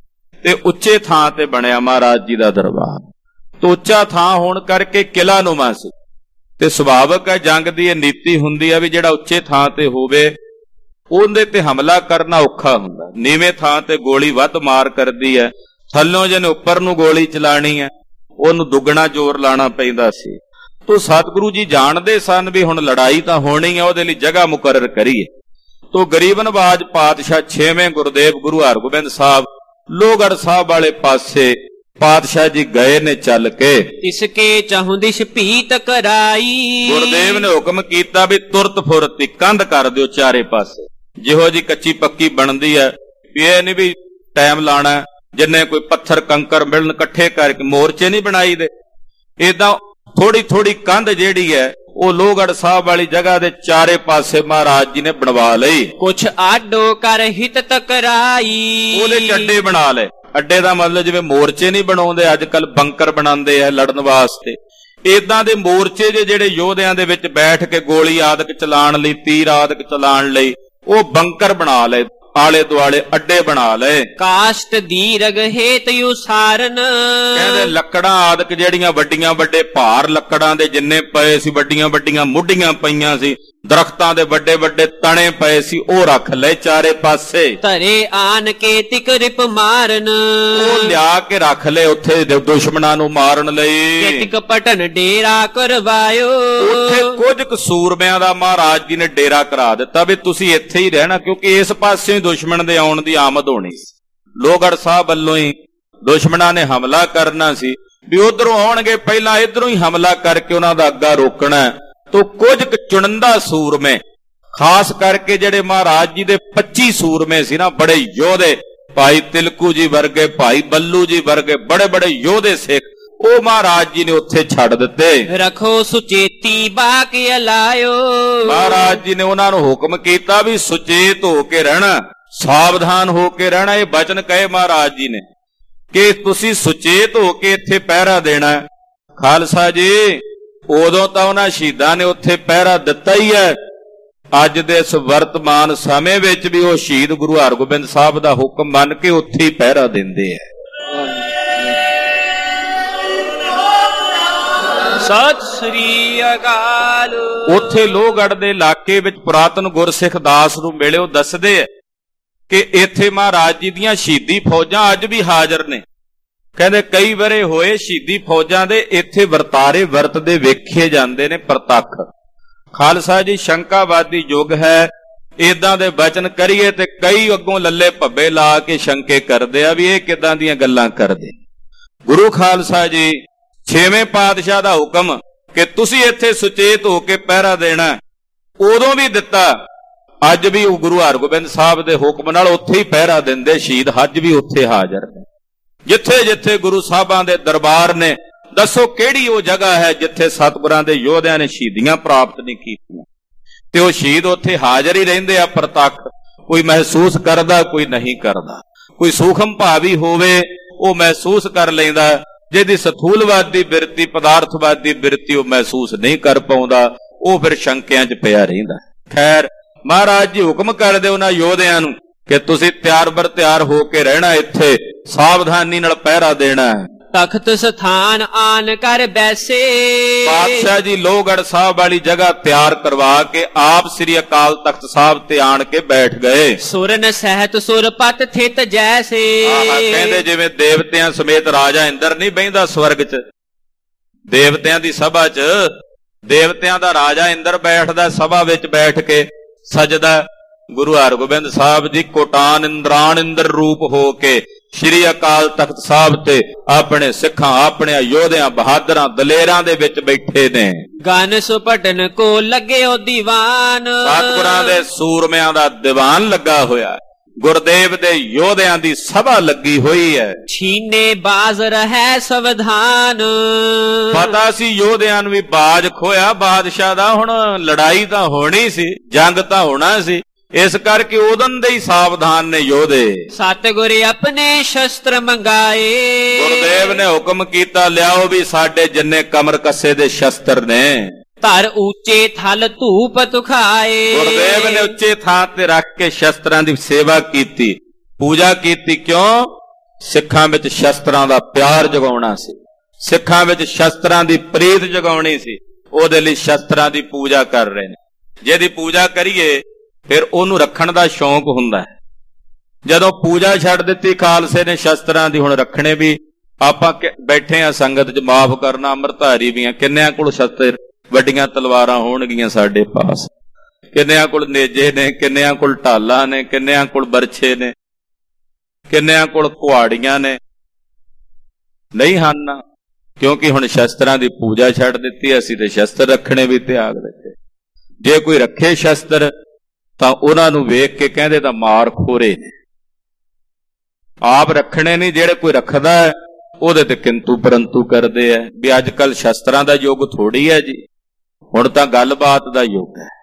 ਤੇ ਉੱਚੇ ਥਾਂ ਤੇ ਬਣਿਆ ਮਹਾਰਾਜ ਜੀ ਦਾ ਦਰਬਾਰ। ਤੋ ਉੱਚਾ ਥਾਂ ਹੋਣ ਕਰਕੇ ਕਿਲਾ ਨੁਮਾ ਸੀ ਤੇ ਸੁਭਾਵਕ ਹੈ, ਜੰਗ ਦੀ ਇਹ ਨੀਤੀ ਹੁੰਦੀ ਆ ਵੀ ਜਿਹੜਾ ਉੱਚੇ ਥਾਂ ਤੇ ਹੋਵੇ ਉਹਦੇ ਤੇ ਹਮਲਾ ਕਰਨਾ ਔਖਾ ਹੁੰਦਾ। ਨੀਵੇਂ ਥਾਂ ਤੇ ਗੋਲੀ ਵੱਧ ਮਾਰ ਕਰਦੀ ਹੈ, ਥੱਲੋਂ ਜਿਹਨੇ ਉੱਪਰ ਨੂੰ ਗੋਲੀ ਚਲਾਣੀ ਹੈ ਉਹਨੂੰ ਦੁੱਗਣਾ ਜ਼ੋਰ ਲਾਣਾ ਪੈਂਦਾ ਸੀ। ਤੋ ਸਤਿਗੁਰੂ ਜੀ ਜਾਣਦੇ ਸਨ ਵੀ ਹੁਣ ਲੜਾਈ ਤਾਂ ਹੋਣੀ ਹੈ, ਉਹਦੇ ਲਈ ਜਗ੍ਹਾ ਮੁਕਰਰ ਕਰੀਏ। ਤੋ ਗਰੀਬ ਨਵਾਜ ਪਾਤਸ਼ਾਹ ਛੇਵੇਂ ਗੁਰਦੇਵ ਗੁਰੂ ਹਰਗੋਬਿੰਦ ਸਾਹਿਬ ਲੋਹਗੜ੍ਹ ਸਾਹਿਬ ਵਾਲੇ ਪਾਸੇ ਪਾਤਸ਼ਾਹ ਜੀ ਗਏ ਨੇ ਚੱਲ ਕੇ। ਇਸਕੇ ਚਾਹੁੰਦਿਸ਼ ਭੀਤ ਕਰਾਈ, ਗੁਰਦੇਵ ਨੇ ਹੁਕਮ ਕੀਤਾ ਵੀ ਤੁਰਤ ਫੁਰਤੀ ਕੰਧ ਕਰ ਦਿਓ ਚਾਰੇ ਪਾਸੇ, ਜਿਹੋ ਜੀ ਕੱਚੀ ਪੱਕੀ ਬਣਦੀ ਹੈ ਵੀ ਇਹ ਨਹੀਂ ਵੀ ਟਾਈਮ ਲਾਣਾ, ਜਿੰਨੇ ਕੋਈ ਪੱਥਰ ਕੰਕਰ ਮਿਲਣ ਇਕੱਠੇ ਕਰਕੇ ਮੋਰਚੇ ਨਹੀਂ ਬਣਾਈ ਦੇ। ਏਦਾਂ ਥੋੜੀ ਥੋੜੀ ਕੰਧ ਜਿਹੜੀ ਹੈ ਉਹ ਲੋਹਗੜ੍ਹ ਸਾਹਿਬ ਵਾਲੀ ਜਗ੍ਹਾ ਦੇ ਚਾਰੇ ਪਾਸੇ ਮਹਾਰਾਜ ਜੀ ਨੇ ਬਣਵਾ ਲਈ। ਕੁਛ ਆਡੋ ਕਰ ਹਿਤ ਤਕਰਾਈ, ਉਹਦੇ ਚ ਅੱਡੇ ਬਣਾ ਲਏ। ਅੱਡੇ ਦਾ ਮਤਲਬ ਜਿਵੇਂ ਮੋਰਚੇ ਨਹੀਂ ਬਣਾਉਂਦੇ ਅੱਜ ਕੱਲ, ਬੰਕਰ ਬਣਾਉਂਦੇ ਆ ਲੜਨ ਵਾਸਤੇ, ਏਦਾਂ ਦੇ ਮੋਰਚੇ ਜੇ ਜਿਹੜੇ ਯੋਧਿਆਂ ਦੇ ਵਿੱਚ ਬੈਠ ਕੇ ਗੋਲੀ ਆਦਿਕ ਚਲਾਉਣ ਲਈ, ਤੀਰ ਆਦਿਕ ਚਲਾਉਣ ਲਈ ਉਹ ਬੰਕਰ ਬਣਾ ਲਏ, ਆਲੇ ਦੁਆਲੇ ਅੱਡੇ ਬਣਾ ਲਏ। ਕਾਸ਼ਟ ਦੀਰਗ ਹੇਤ ਉਸਾਰਨ, ਕਹਿੰਦੇ ਲੱਕੜਾਂ ਆਦਿਕ ਜਿਹੜੀਆਂ ਵੱਡੀਆਂ ਵੱਡੇ ਭਾਰ ਲੱਕੜਾਂ ਦੇ ਜਿੰਨੇ ਪਏ ਸੀ, ਵੱਡੀਆਂ ਵੱਡੀਆਂ ਮੁੱਢੀਆਂ ਪਈਆਂ ਸੀ, ਦਰਖਤਾਂ ਦੇ ਵੱਡੇ ਵੱਡੇ ਤਣੇ ਪਏ ਸੀ, ਉਹ ਰੱਖ ਲਏ ਚਾਰੇ ਪਾਸੇ। ਧਰੇ ਆਨ ਕੇ ਤਿਕ ਰਿਪ ਮਾਰਨ, ਉਹ ਲਿਆ ਕੇ ਰੱਖ ਲਏ ਉੱਥੇ ਦੁਸ਼ਮਣਾਂ ਨੂੰ ਮਾਰਨ ਲਈ। ਤਿਕ ਪਟਨ ਡੇਰਾ ਕਰਵਾਇਓ, ਉੱਥੇ ਕੁਝ ਕੁ ਸੂਰਮਿਆਂ ਦਾ ਮਹਾਰਾਜ ਜੀ ਨੇ ਡੇਰਾ ਕਰਾ ਦਿੱਤਾ ਵੀ ਤੁਸੀਂ ਇੱਥੇ ਹੀ ਰਹਿਣਾ, ਕਿਉਂਕਿ ਇਸ ਪਾਸੇ ਦੁਸ਼ਮਣ ਦੇ ਆਉਣ ਦੀ ਆਮਦ ਹੋਣੀ ਸੀ। ਲੋਹਗੜ੍ਹ ਸਾਹਿਬ ਵੱਲੋਂ ਹੀ ਦੁਸ਼ਮਣਾਂ ਨੇ ਹਮਲਾ ਕਰਨਾ ਸੀ ਵੀ ਉਧਰੋਂ ਆਉਣਗੇ, ਪਹਿਲਾਂ ਇਧਰੋਂ ਹੀ ਹਮਲਾ ਕਰਕੇ ਉਹਨਾਂ ਦਾ ਅੱਗਾ ਰੋਕਣਾ। ਤੋ ਕੁਝ ਕੁ ਚੁਣੰਦਾ ਸੂਰਮੇ, ਖਾਸ ਕਰਕੇ ਜਿਹੜੇ ਮਹਾਰਾਜ ਜੀ ਦੇ ਪੱਚੀ ਸੂਰਮੇ ਸੀ ਨਾ, ਬੜੇ ਯੋਧੇ, ਭਾਈ ਤਿਲਕੂ ਜੀ ਵਰਗੇ, ਭਾਈ ਬੱਲੂ ਜੀ ਵਰਗੇ ਬੜੇ ਬੜੇ ਯੋਧੇ ਸਿੱਖ, ਉਹ ਮਹਾਰਾਜ ਜੀ ਨੇ ਉੱਥੇ ਛੱਡ ਦਿੱਤੇ। ਰੱਖੋ ਸੁਚੇਤੀ ਬਾਕੀ ਲਾਇਓ, ਮਹਾਰਾਜ ਜੀ ਨੇ ਉਹਨਾਂ ਨੂੰ ਹੁਕਮ ਕੀਤਾ ਵੀ ਸੁਚੇਤ ਹੋ ਕੇ ਰਹਿਣਾ, ਸਾਵਧਾਨ ਹੋ ਕੇ ਰਹਿਣਾ। ਇਹ ਬਚਨ ਕਹੇ ਮਹਾਰਾਜ ਜੀ ਨੇ ਕਿ ਤੁਸੀਂ ਸੁਚੇਤ ਹੋ ਕੇ ਇੱਥੇ ਪਹਿਰਾ ਦੇਣਾ। ਖਾਲਸਾ ਜੀ ਉਦੋਂ ਤਾਂ ਉਹਨਾਂ ਸ਼ਹੀਦਾਂ ਨੇ ਉੱਥੇ ਪਹਿਰਾ ਦਿੱਤਾ ਹੀ ਹੈ, ਅੱਜ ਦੇ ਇਸ ਵਰਤਮਾਨ ਸਮੇਂ ਵਿੱਚ ਵੀ ਉਹ ਸ਼ਹੀਦ ਗੁਰੂ ਹਰਗੋਬਿੰਦ ਸਾਹਿਬ ਦਾ ਹੁਕਮ ਮੰਨ ਕੇ ਉੱਥੇ ਹੀ ਪਹਿਰਾ ਦਿੰਦੇ ਆ। ਸਤਿ ਸ੍ਰੀ ਅਕਾਲ। ਉੱਥੇ ਲੋਹਗੜ੍ਹ ਦੇ ਇਲਾਕੇ ਵਿੱਚ ਪੁਰਾਤਨ ਗੁਰਸਿੱਖ ਦਾਸ ਨੂੰ ਮਿਲੇ, ਉਹ ਦੱਸਦੇ ਆ ਕਿ ਇੱਥੇ ਮਹਾਰਾਜ ਜੀ ਦੀਆਂ ਸ਼ਹੀਦੀ ਫੌਜਾਂ ਅੱਜ ਵੀ ਹਾਜ਼ਰ ਨੇ। ਕਹਿੰਦੇ ਕਈ ਵਰੇ ਹੋਏ ਸ਼ਹੀਦੀ ਫੌਜਾਂ ਦੇ ਇੱਥੇ ਵਰਤਾਰੇ ਵਰਤਦੇ ਵੇਖੇ ਜਾਂਦੇ ਨੇ ਪ੍ਰਤੱਖ। ਖਾਲਸਾ ਜੀ ਸ਼ੰਕਾਵਾਦੀ ਯੁੱਗ ਹੈ, ਏਦਾਂ ਦੇ ਬਚਨ ਕਰੀਏ ਤੇ ਕਈ ਅੱਗੋਂ ਲੱਲੇ ਭੱਬੇ ਲਾ ਕੇ ਸ਼ੰਕੇ ਕਰਦੇ ਆ ਵੀ ਇਹ ਕਿੱਦਾਂ ਦੀਆਂ ਗੱਲਾਂ ਕਰਦੇ। ਗੁਰੂ ਖਾਲਸਾ ਜੀ ਛੇਵੇਂ ਪਾਤਸ਼ਾਹ ਦਾ ਹੁਕਮ ਕਿ ਤੁਸੀਂ ਇੱਥੇ ਸੁਚੇਤ ਹੋ ਕੇ ਪਹਿਰਾ ਦੇਣਾ, ਉਦੋਂ ਵੀ ਦਿੱਤਾ, ਅੱਜ ਵੀ ਉਹ ਗੁਰੂ ਹਰਗੋਬਿੰਦ ਸਾਹਿਬ ਦੇ ਹੁਕਮ ਨਾਲ ਉੱਥੇ ਹੀ ਪਹਿਰਾ ਦਿੰਦੇ ਸ਼ਹੀਦ, ਅੱਜ ਵੀ ਉੱਥੇ ਹਾਜ਼ਰ ਨੇ। ਜਿੱਥੇ ਜਿੱਥੇ ਗੁਰੂ ਸਾਹਿਬਾਂ ਦੇ ਦਰਬਾਰ ਨੇ, ਦੱਸੋ ਕਿਹੜੀ ਉਹ ਜਗ੍ਹਾ ਹੈ ਜਿੱਥੇ ਸਤਿਗੁਰਾਂ ਦੇ ਯੋਧਿਆਂ ਨੇ ਸ਼ਹੀਦੀਆਂ ਪ੍ਰਾਪਤ ਨਹੀਂ ਕੀਤੀਆਂ, ਤੇ ਉਹ ਸ਼ਹੀਦ ਉੱਥੇ ਹਾਜ਼ਰ ਹੀ ਰਹਿੰਦੇ ਆ ਪ੍ਰਤੱਖ। ਕੋਈ ਮਹਿਸੂਸ ਕਰਦਾ, ਕੋਈ ਨਹੀਂ ਕਰਦਾ। ਕੋਈ ਸੂਖਮ ਭਾਵੀ ਹੋਵੇ ਉਹ ਮਹਿਸੂਸ ਕਰ ਲੈਂਦਾ, ਜਿਹਦੀ ਸਥੂਲਵਾਦੀ ਬਿਰਤੀ, ਪਦਾਰਥਵਾਦੀ ਬਿਰਤੀ ਉਹ ਮਹਿਸੂਸ ਨਹੀਂ ਕਰ ਪਾਉਂਦਾ, ਉਹ ਫਿਰ ਸ਼ੰਕਿਆਂ 'ਚ ਪਿਆ ਰਹਿੰਦਾ। ਖੈਰ ਮਹਾਰਾਜ ਜੀ ਹੁਕਮ ਕਰਦੇ ਉਹਨਾਂ ਯੋਧਿਆਂ ਨੂੰ ਕਿ ਤੁਸੀਂ ਤਿਆਰ ਬਰ ਤਿਆਰ ਹੋ ਕੇ ਰਹਿਣਾ, ਇੱਥੇ ਸਾਵਧਾਨੀ ਨਾਲ ਪਹਿਰਾ ਦੇਣਾ ਹੈ। ਤਖਤ ਸਥਾਨ ਆਨ ਕਰ ਬੈਸੇ, ਪਾਤਸ਼ਾਹ ਜੀ ਲੋਹਗੜ੍ਹ ਸਾਹਿਬ ਵਾਲੀ ਜਗ੍ਹਾ ਤਿਆਰ ਕਰਵਾ ਕੇ ਆਪ ਸ੍ਰੀ ਅਕਾਲ ਤਖਤ ਸਾਹਿਬ ਤੇ ਆਣ ਕੇ ਬੈਠ ਗਏ। ਸੁਰਨ ਸਹਿਤ ਸੁਰਪਤ ਥਿਤ ਜੈਸੇ, ਆਹ ਕਹਿੰਦੇ ਜਿਵੇਂ ਦੇਵਤਿਆਂ ਸਮੇਤ ਰਾਜਾ ਇੰਦਰ ਨਹੀਂ ਬਹਿੰਦਾ ਸਵਰਗ 'ਚ, ਦੇਵਤਿਆਂ ਦੀ ਸਭਾ 'ਚ ਦੇਵਤਿਆਂ ਦਾ ਰਾਜਾ ਇੰਦਰ ਬੈਠਦਾ, ਸਭਾ ਵਿੱਚ ਬੈਠ ਕੇ ਸਜਦਾ। ਗੁਰੂ ਹਰਗੋਬਿੰਦ ਸਾਹਿਬ ਜੀ ਕੋਟਾਨ ਇੰਦਰਾਨ ਇੰਦਰ ਰੂਪ ਹੋ ਕੇ ਸ਼੍ਰੀ ਅਕਾਲ ਤਖਤ ਸਾਹਿਬ ਤੇ ਆਪਣੇ ਸਿੱਖਾਂ, ਆਪਣੇ ਯੋਧਿਆਂ, ਬਹਾਦਰਾਂ, ਦਲੇਰਾਂ ਦੇ ਵਿੱਚ ਬੈਠੇ ਨੇ। ਗਨ ਸੁਪਟਨ ਕੋ ਲੱਗਿਓ ਦੀਵਾਨ, ਸਤਿਗੁਰਾਂ ਦੇ ਸੂਰਮਿਆਂ ਦਾ ਦੀਵਾਨ ਲੱਗਾ ਹੋਇਆ, ਗੁਰਦੇਵ ਦੇ ਯੋਧਿਆਂ ਦੀ ਸਭਾ ਲੱਗੀ ਹੋਈ ਹੈ। ਛੀਨੇ ਬਾਜ਼ ਰਹਿ ਸਵਧਾਨ, ਪਤਾ ਸੀ ਯੋਧਿਆਂ ਨੂੰ ਵੀ ਬਾਜ ਖੋਇਆ ਬਾਦਸ਼ਾਹ ਦਾ, ਹੁਣ ਲੜਾਈ ਤਾਂ ਹੋਣੀ ਸੀ, ਜੰਗ ਤਾਂ ਹੋਣਾ ਸੀ, ਇਸ ਕਰਕੇ ਉਦੋਂ ਦੇ ਹੀ ਸਾਵਧਾਨ ਨੇ ਯੋਧੇ। ਸਤਿਗੁਰ ਆਪਣੇ ਸ਼ਸਤਰ ਮੰਗਾਏ, ਗੁਰਦੇਵ ਨੇ ਹੁਕਮ ਕੀਤਾ ਲਿਆਓ ਵੀ ਸਾਡੇ ਜਿੰਨੇ ਕਮਰ ਕੱਸੇ ਦੇ ਸ਼ਸਤਰ ਨੇ। ਧਰ ਉੱਚੇ ਥਲ ਧੂਪ ਤੁਖਾਏ, ਗੁਰਦੇਵ ਨੇ ਉੱਚੇ ਥਾਂ ਤੇ ਰੱਖ ਕੇ ਸ਼ਸਤਰਾਂ ਦੀ ਸੇਵਾ ਕੀਤੀ, ਪੂਜਾ ਕੀਤੀ। ਕਿਉਂ? ਸਿੱਖਾਂ ਵਿੱਚ ਸ਼ਸਤਰਾਂ ਦਾ ਪਿਆਰ ਜਗਾਉਣਾ ਸੀ, ਸਿੱਖਾਂ ਵਿੱਚ ਸ਼ਸਤਰਾਂ ਦੀ ਪ੍ਰੀਤ ਜਗਾਉਣੀ ਸੀ, ਉਹਦੇ ਲਈ ਸ਼ਸਤਰਾਂ ਦੀ ਪੂਜਾ ਕਰ ਰਹੇ ਨੇ। ਜਿਹਦੀ ਪੂਜਾ ਕਰੀਏ ਫਿਰ ਉਹਨੂੰ ਰੱਖਣ ਦਾ ਸ਼ੌਂਕ ਹੁੰਦਾ ਹੈ। ਜਦੋਂ ਪੂਜਾ ਛੱਡ ਦਿੱਤੀ ਖਾਲਸੇ ਨੇ ਸ਼ਸਤਰਾਂ ਦੀ, ਹੁਣ ਰੱਖਣੇ ਵੀ ਆਪਾਂ ਬੈਠੇ ਆ ਸੰਗਤ 'ਚ, ਮਾਫ ਕਰਨਾ ਅੰਮ੍ਰਿਤਧਾਰੀ ਵੀ ਆ, ਕਿੰਨਿਆਂ ਕੋਲ ਸ਼ਸਤਰ, ਵੱਡੀਆਂ ਤਲਵਾਰਾਂ ਹੋਣਗੀਆਂ ਸਾਡੇ ਪਾਸ, ਕਿੰਨਿਆਂ ਕੋਲ ਨੇਜੇ ਨੇ, ਕਿੰਨਿਆਂ ਕੋਲ ਢਾਲਾਂ ਨੇ, ਕਿੰਨਿਆਂ ਕੋਲ ਬਰਛੇ ਨੇ, ਕਿੰਨਿਆਂ ਕੋਲ ਕੁਹਾੜੀਆਂ ਨੇ, ਨਹੀਂ ਹਨ, ਕਿਉਂਕਿ ਹੁਣ ਸ਼ਸਤਰਾਂ ਦੀ ਪੂਜਾ ਛੱਡ ਦਿੱਤੀ। ਅਸੀਂ ਤੇ ਸ਼ਸਤਰ ਰੱਖਣੇ ਵੀ ਤਿਆਗ ਦਿੱਤੇ। ਜੇ ਕੋਈ ਰੱਖੇ ਸ਼ਸਤਰ ਤਾਂ ਉਹਨਾਂ ਨੂੰ ਵੇਖ ਕੇ ਕਹਿੰਦੇ ਤਾਂ ਮਾਰ ਖੋਰੇ ਨੇ, ਆਪ ਰੱਖਣੇ ਨਹੀਂ। ਜਿਹੜੇ ਕੋਈ ਰੱਖਦਾ ਹੈ ਉਹਦੇ ਤੇ ਕਿੰਤੂ ਪਰੰਤੂ ਕਰਦੇ ਆ ਵੀ ਅੱਜ ਕੱਲ ਸ਼ਸਤਰਾਂ ਦਾ ਯੁੱਗ ਥੋੜੀ ਹੈ ਜੀ, ਹੁਣ ਤਾਂ ਗੱਲਬਾਤ ਦਾ ਯੁੱਗ ਹੈ।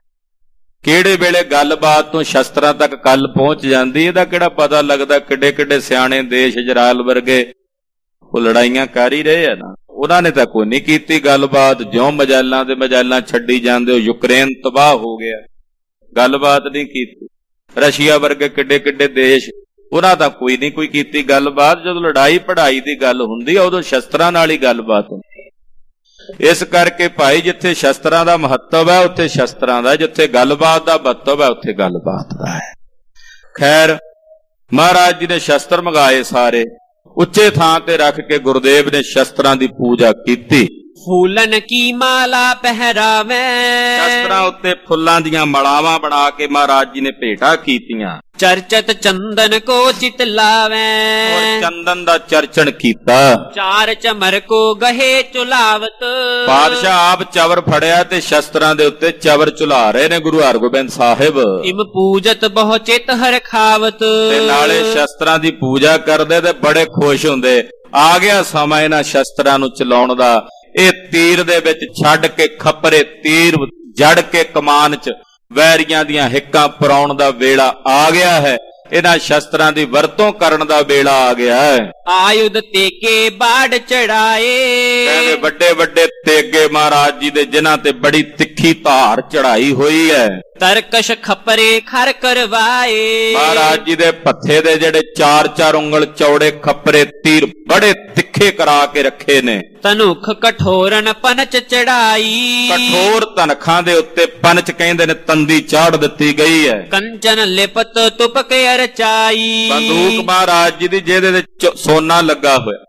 ਕਿਹੜੇ ਵੇਲੇ ਗੱਲਬਾਤ ਤੋਂ ਸ਼ਸਤਰਾਂ ਤੱਕ ਗੱਲ ਪਹੁੰਚ ਜਾਂਦੀ, ਇਹਦਾ ਕਿਹੜਾ ਪਤਾ ਲੱਗਦਾ। ਕਿੱਡੇ ਕਿੱਡੇ ਸਿਆਣੇ ਦੇਸ਼ ਇਜ਼ਰਾਈਲ ਵਰਗੇ ਉਹ ਲੜਾਈਆਂ ਕਰ ਹੀ ਰਹੇ ਆ ਨਾ, ਉਹਨਾਂ ਨੇ ਤਾਂ ਕੋਈ ਨਹੀਂ ਕੀਤੀ ਗੱਲਬਾਤ। ਜਿਉਂ ਮਜਾਲਾਂ ਦੇ ਮਜਾਲਾਂ ਛੱਡੀ ਜਾਂਦੇ ਹੋ, ਯੂਕਰੇਨ ਤਬਾਹ ਹੋ ਗਿਆ, ਗੱਲਬਾਤ ਨਹੀਂ ਕੀਤੀ। ਰਸ਼ੀਆ ਵਰਗੇ ਕਿੱਡੇ ਕਿੱਡੇ ਦੇਸ਼, ਉਹਨਾਂ ਤਾਂ ਕੋਈ ਨਹੀਂ ਕੋਈ ਕੀਤੀ ਗੱਲਬਾਤ। ਜਦੋਂ ਲੜਾਈ ਪੜਾਈ ਦੀ ਗੱਲ ਹੁੰਦੀ ਆ ਉਦੋਂ ਸ਼ਸਤਰਾਂ ਨਾਲ ਹੀ ਗੱਲਬਾਤ ਹੁੰਦੀ। ਇਸ ਕਰਕੇ ਭਾਈ ਜਿੱਥੇ ਸ਼ਸਤਰਾਂ ਦਾ ਮਹੱਤਵ ਹੈ ਉੱਥੇ ਸ਼ਸਤਰਾਂ ਦਾ, ਜਿੱਥੇ ਗੱਲਬਾਤ ਦਾ ਮਹੱਤਵ ਹੈ ਉੱਥੇ ਗੱਲਬਾਤ ਦਾ ਹੈ। ਖੈਰ ਮਹਾਰਾਜ ਜੀ ਨੇ ਸ਼ਸਤਰ ਮੰਗਾਏ, ਸਾਰੇ ਉੱਚੇ ਥਾਂ ਤੇ ਰੱਖ ਕੇ ਗੁਰਦੇਵ ਨੇ ਸ਼ਸਤਰਾਂ ਦੀ ਪੂਜਾ ਕੀਤੀ। ਫੂਲਨ ਕੀ ਮਾਲਾ ਪਹਿਰਾਵੇ, ਸ਼ਸਤਰਾਂ ਉੱਤੇ ਫੁੱਲਾਂ ਦੀਆਂ ਮਾਲਾਵਾਂ ਬਣਾ ਕੇ ਮਹਾਰਾਜ ਜੀ ਨੇ ਭੇਟਾ ਕੀਤੀਆਂ। ਚਰਚਤ ਚੰਦਨ ਕੋ ਚਿਤ ਲਾਵੇ, ਔਰ ਚੰਦਨ ਦਾ ਚਰਚਣ ਕੀਤਾ। ਚਾਰ ਚਮਰ ਕੋ ਗਹੇ ਚੁਲਾਵਤ, ਬਾਦਸ਼ਾਹ ਆਪ ਚਵਰ ਫੜਿਆ ਤੇ ਸ਼ਸਤਰਾਂ ਦੇ ਉੱਤੇ ਚਵਰ ਚੁਲਾ ਰਹੇ ਨੇ ਗੁਰੂ ਹਰਗੋਬਿੰਦ ਸਾਹਿਬ। ਇਮ ਪੂਜਤ ਬਹੁ ਚਿਤ ਹਰ ਖਾਵਤ, ਤੇ ਨਾਲੇ ਸ਼ਸਤਰਾਂ ਦੀ ਪੂਜਾ ਕਰਦੇ ਤੇ ਬੜੇ ਖੁਸ਼ ਹੁੰਦੇ। ਆ ਗਿਆ ਸਮਾਂ ਇਹਨਾਂ ਸ਼ਸਤਰਾਂ ਨੂੰ ਚਲਾਉਣ ਦਾ। ਇਹ ਤੀਰ ਦੇ ਵਿੱਚ ਛੱਡ ਕੇ ਖੱਪਰੇ ਤੀਰ ਜੜ ਕੇ ਕਮਾਨ 'ਚ ਵੈਰੀਆਂ ਦੀਆਂ ਹਿੱਕਾਂ ਪਰਾਉਣ ਦਾ ਵੇਲਾ ਆ ਗਿਆ ਹੈ। ਇਹਨਾਂ ਸ਼ਸਤਰਾਂ ਦੀ ਵਰਤੋਂ ਕਰਨ ਦਾ ਵੇਲਾ ਆ ਗਿਆ ਹੈ। ਆਯੁਧ ਤੇਗੇ ਬਾੜ ਚੜਾਏ, ਕਹਿੰਦੇ ਵੱਡੇ ਵੱਡੇ ਤੇਗੇ ਮਹਾਰਾਜ ਜੀ ਦੇ, ਜਿਨ੍ਹਾਂ ਤੇ ਬੜੀ ਤਿੱਖੀ ਧਾਰ ਚੜਾਈ ਹੋਈ ਹੈ। ਤਰਕਸ਼ ਖੱਪਰੇ ਖਰ ਕਰਵਾਏ, ਮਹਾਰਾਜ ਜੀ ਦੇ ਪੱਥੇ ਦੇ ਜਿਹੜੇ ਚਾਰ ਚਾਰ ਉਂਗਲ ਚੌੜੇ ਖੱਪਰੇ ਤੀਰ ਬੜੇ ਤਿੱਖੇ ਕਰਾ ਕੇ ਰੱਖੇ ਨੇ। ਤਨੁਖ ਕਠੋਰਨ ਪਨਚ ਚੜਾਈ, ਕਠੋਰ ਤਨਖਾਂ ਦੇ ਉੱਤੇ ਪਨਚ ਕਹਿੰਦੇ ਨੇ ਤੰਦੀ ਚਾੜ ਦਿੱਤੀ ਗਈ ਹੈ। ਕੰਚਨ ਲਿਪਤ ਤੁਪਕ ਰਚਾਈ, ਬੰਦੂਕ ਮਹਾਰਾਜ ਜੀ ਦੀ ਜਿਹਦੇ ਤੇ ਸੋਨਾ ਲੱਗਾ ਹੋਇਆ,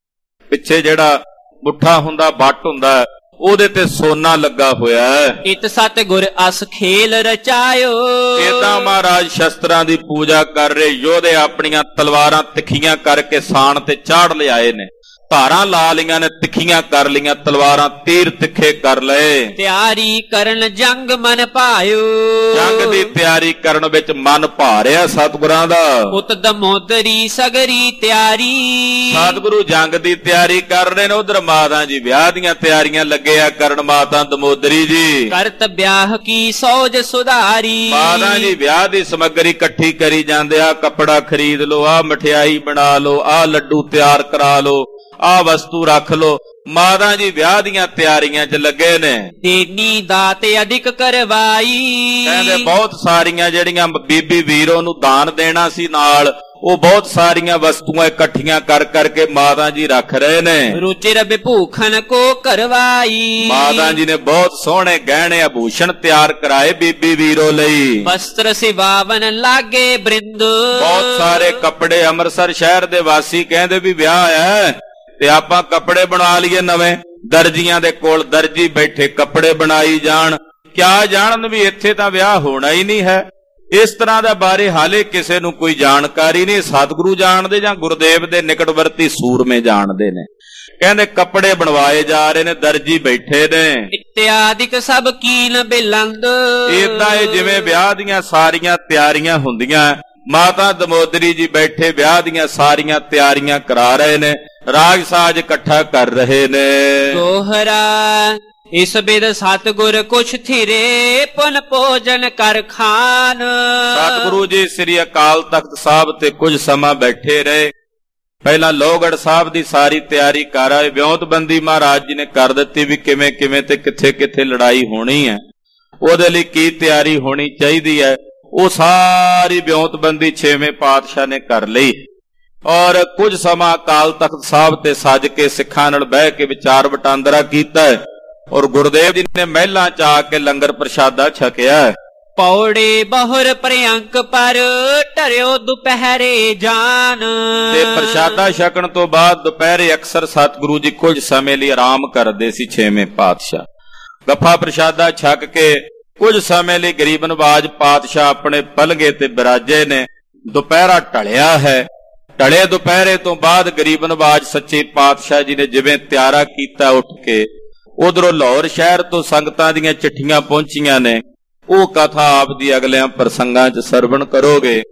ਪਿੱਛੇ ਜਿਹੜਾ ਮੁੱਠਾ ਹੁੰਦਾ ਬੱਟ ਹੁੰਦਾ ਉਹਦੇ ਤੇ ਸੋਨਾ ਲੱਗਾ ਹੋਇਆ ਹੈ। ਇਤ ਸਤਿਗੁਰ ਅਸ ਖੇਲ ਰਚਾਇਓ, ਏਦਾਂ ਮਹਾਰਾਜ ਸ਼ਸਤਰਾਂ ਦੀ ਪੂਜਾ ਕਰ ਰਹੇ ਯੋਧੇ ਆਪਣੀਆਂ ਤਲਵਾਰਾਂ ਤਿੱਖੀਆਂ ਕਰਕੇ ਸਾਣ ਤੇ ਚਾੜ ਲਿਆਏ ਨੇ। ਧਾਰਾਂ ਲਾ ਲੀਆਂ ਨੇ, ਤਿੱਖੀਆਂ ਕਰ ਲੀਆਂ ਤਲਵਾਰਾਂ, ਤੀਰ ਤਿੱਖੇ ਕਰ ਲਏ। ਤਿਆਰੀ ਕਰਨ ਜੰਗ ਮਨ ਭਾਇਓ, ਜੰਗ ਦੀ ਤਿਆਰੀ ਕਰਨ ਵਿੱਚ ਮਨ ਭਾ ਰਿਹਾ ਸਤਿਗੁਰਾਂ ਦਾ। ਉਤ ਦਮੋਦਰੀ ਸਗਰੀ ਤਿਆਰੀ, ਸਤਿਗੁਰੂ ਜੰਗ ਦੀ ਤਿਆਰੀ ਕਰ ਰਹੇ ਨੇ, ਉਧਰ ਮਾਤਾ ਜੀ ਵਿਆਹ ਦੀਆਂ ਤਿਆਰੀਆਂ ਲੱਗੇ ਆ ਕਰਨ। ਮਾਤਾ ਦਮੋਦਰੀ ਜੀ ਕਰਤ ਵਿਆਹ ਕੀ ਸੌਜ ਸੁਧਾਰੀ, ਮਾਤਾ ਜੀ ਵਿਆਹ ਦੀ ਸਮੱਗਰੀ ਇਕੱਠੀ ਕਰੀ ਜਾਂਦੇ। ਆ ਕੱਪੜਾ ਖਰੀਦ ਲੋ, ਆ ਮਠਿਆਈ ਬਣਾ ਲੋ, ਆ ਲੱਡੂ ਤਿਆਰ ਕਰਾ ਲੋ, ਆ ਵਸਤੂ ਰੱਖ ਲੋ। ਮਾਤਾ ਜੀ ਵਿਆਹ ਦੀਆਂ ਤਿਆਰੀਆਂ 'ਚ ਲੱਗੇ ਨੇ। ਦੇਨੀ ਦਾਤ ਅਧਿਕ ਕਰਵਾਈ, ਕਹਿੰਦੇ ਬਹੁਤ ਸਾਰੀਆਂ ਜਿਹੜੀਆਂ ਬੀਬੀ ਵੀਰੋ ਨੂੰ ਦਾਨ ਦੇਣਾ ਸੀ, ਨਾਲ ਉਹ ਬਹੁਤ ਸਾਰੀਆਂ ਵਸਤੂਆਂ ਇਕੱਠੀਆਂ ਕਰ ਕਰਕੇ ਮਾਤਾ ਜੀ ਰੱਖ ਰਹੇ ਨੇ। ਰੁਚਿਰ ਵਿਭੂਖਣ ਕੋ ਕਰਵਾਈ, ਮਾਤਾ ਜੀ ਨੇ ਬਹੁਤ ਸੋਹਣੇ ਗਹਿਣੇ ਆਭੂਸ਼ਣ ਤਿਆਰ ਕਰਾਏ ਬੀਬੀ ਵੀਰੋ ਲਈ। ਵਸਤਰ ਸਿਵਾਵਨ ਲਾਗੇ ਬ੍ਰਿੰਦ, ਬਹੁਤ ਸਾਰੇ ਕੱਪੜੇ। ਅੰਮ੍ਰਿਤਸਰ ਸ਼ਹਿਰ ਦੇ ਵਾਸੀ ਕਹਿੰਦੇ ਵੀ ਵਿਆਹ ਹੈ ਤੇ ਆਪਾਂ ਕੱਪੜੇ ਬਣਾ ਲਈਏ ਨਵੇਂ। ਦਰਜੀਆਂ ਦੇ ਕੋਲ ਦਰਜੀ ਬੈਠੇ ਕੱਪੜੇ ਬਣਾਈ ਜਾਣ, ਕਿਆ ਜਾਣਨ ਵੀ ਇੱਥੇ ਤਾਂ ਵਿਆਹ ਹੋਣਾ ਹੀ ਨਹੀਂ ਹੈ। ਇਸ ਤਰ੍ਹਾਂ ਦਾ ਬਾਰੇ ਹਾਲੇ ਕਿਸੇ ਨੂੰ ਕੋਈ ਜਾਣਕਾਰੀ ਨਹੀਂ। ਸਤਿਗੁਰੂ ਜਾਣਦੇ ਜਾਂ ਗੁਰਦੇਵ ਦੇ ਨਿਕਟਵਰਤੀ ਸੂਰਮੇ ਜਾਣਦੇ ਨੇ। ਕਹਿੰਦੇ ਕੱਪੜੇ ਬਣਵਾਏ ਜਾ ਰਹੇ ਨੇ, ਦਰਜੀ ਬੈਠੇ ਨੇ। ਇਤਿਆਦਿਕ ਸਭ ਕੀਨ ਬਿਲੰਦ, ਏਦਾਂ ਇਹ ਜਿਵੇਂ ਵਿਆਹ ਦੀਆਂ ਸਾਰੀਆਂ ਤਿਆਰੀਆਂ ਹੁੰਦੀਆਂ। ਮਾਤਾ ਦਮੋਦਰੀ ਜੀ ਬੈਠੇ ਵਿਆਹ ਦੀਆਂ ਸਾਰੀਆਂ ਤਿਆਰੀਆਂ ਕਰਾ ਰਹੇ ਨੇ, ਰਾਗ ਸਾਜ ਇਕੱਠਾ ਕਰ ਰਹੇ ਨੇ। ਦੋਹਰਾ ਇਸ ਬਿਦ ਸਤਿਗੁਰ ਕੁਛ ਥਿਰੇ, ਪੁਨ ਭੋਜਨ ਕਰ ਖਾਨ। ਸਤਿਗੁਰੂ ਜੀ ਸ੍ਰੀ ਅਕਾਲ ਤਖਤ ਸਾਹਿਬ ਤੇ ਕੁਝ ਸਮਾਂ ਬੈਠੇ ਰਹੇ। ਪਹਿਲਾਂ ਲੋਹਗੜ੍ਹ ਸਾਹਿਬ ਦੀ ਸਾਰੀ ਤਿਆਰੀ ਕਰ ਆਏ। ਵਿਉਂਤਬੰਦੀ ਮਹਾਰਾਜ ਜੀ ਨੇ ਕਰ ਦਿੱਤੀ ਵੀ ਕਿਵੇਂ ਕਿਵੇਂ ਤੇ ਕਿੱਥੇ ਕਿੱਥੇ ਲੜਾਈ ਹੋਣੀ ਹੈ, ਉਹਦੇ ਲਈ ਕੀ ਤਿਆਰੀ ਹੋਣੀ ਚਾਹੀਦੀ ਹੈ। ਉਹ ਸਾਰੀ ਵਿਉਂਤਬੰਦੀ ਛੇਵੇਂ ਪਾਤਸ਼ਾਹ ਨੇ ਕਰ ਲਈ। ਔਰ ਕੁਝ ਸਮਾਂ ਅਕਾਲ ਤਖਤ ਸਾਹਿਬ ਤੇ ਸੱਜ ਕੇ ਸਿੱਖਾਂ ਨਾਲ ਬਹਿ ਕੇ ਵਿਚਾਰ ਵਟਾਂਦਰਾ ਕੀਤਾ ਹੈ। ਔਰ ਗੁਰਦੇਵ ਜੀ ਨੇ ਮਹਿਲਾਂ ਚ ਆ ਕੇ ਲੰਗਰ ਪ੍ਰਸ਼ਾਦਾ ਛਕਿਆ। ਪੌੜੇ ਬਹੁਰ ਪ੍ਰਿਅੰਕ ਪਰ ਟਰਿਓ ਦੁਪਹਿਰੇ ਜਾਨ। ਤੇ ਪ੍ਰਸ਼ਾਦਾ ਛਕਣ ਤੋਂ ਬਾਅਦ ਦੁਪਹਿਰੇ ਅਕਸਰ ਸਤਿਗੁਰੂ ਜੀ ਕੁਝ ਸਮੇਂ ਲਈ ਆਰਾਮ ਕਰਦੇ ਸੀ। ਛੇਵੇਂ ਪਾਤਸ਼ਾਹ ਗੱਫਾ ਪ੍ਰਸ਼ਾਦਾ ਛਕ ਕੇ ਕੁਝ ਸਮੇਂ ਲਈ ਗਰੀਬ ਨਵਾਜ ਪਾਤਸ਼ਾਹ ਆਪਣੇ ਪਲੰਘੇ ਤੇ ਬਿਰਾਜੇ ਨੇ। ਦੁਪਹਿਰਾ ਢਲਿਆ ਹੈ। ਢਲੇ ਦੁਪਹਿਰੇ ਤੋਂ ਬਾਅਦ ਗਰੀਬ ਨਵਾਜ ਸੱਚੇ ਪਾਤਸ਼ਾਹ ਜੀ ਨੇ ਜਿਵੇਂ ਤਿਆਰਾ ਕੀਤਾ ਉੱਠ ਕੇ, ਉਧਰੋਂ ਲਾਹੌਰ ਸ਼ਹਿਰ ਤੋਂ ਸੰਗਤਾਂ ਦੀਆਂ ਚਿੱਠੀਆਂ ਪਹੁੰਚੀਆਂ ਨੇ। ਉਹ ਕਥਾ ਆਪ ਦੀ ਅਗਲਿਆਂ ਪ੍ਰਸੰਗਾਂ 'ਚ ਸਰਵਣ ਕਰੋਗੇ।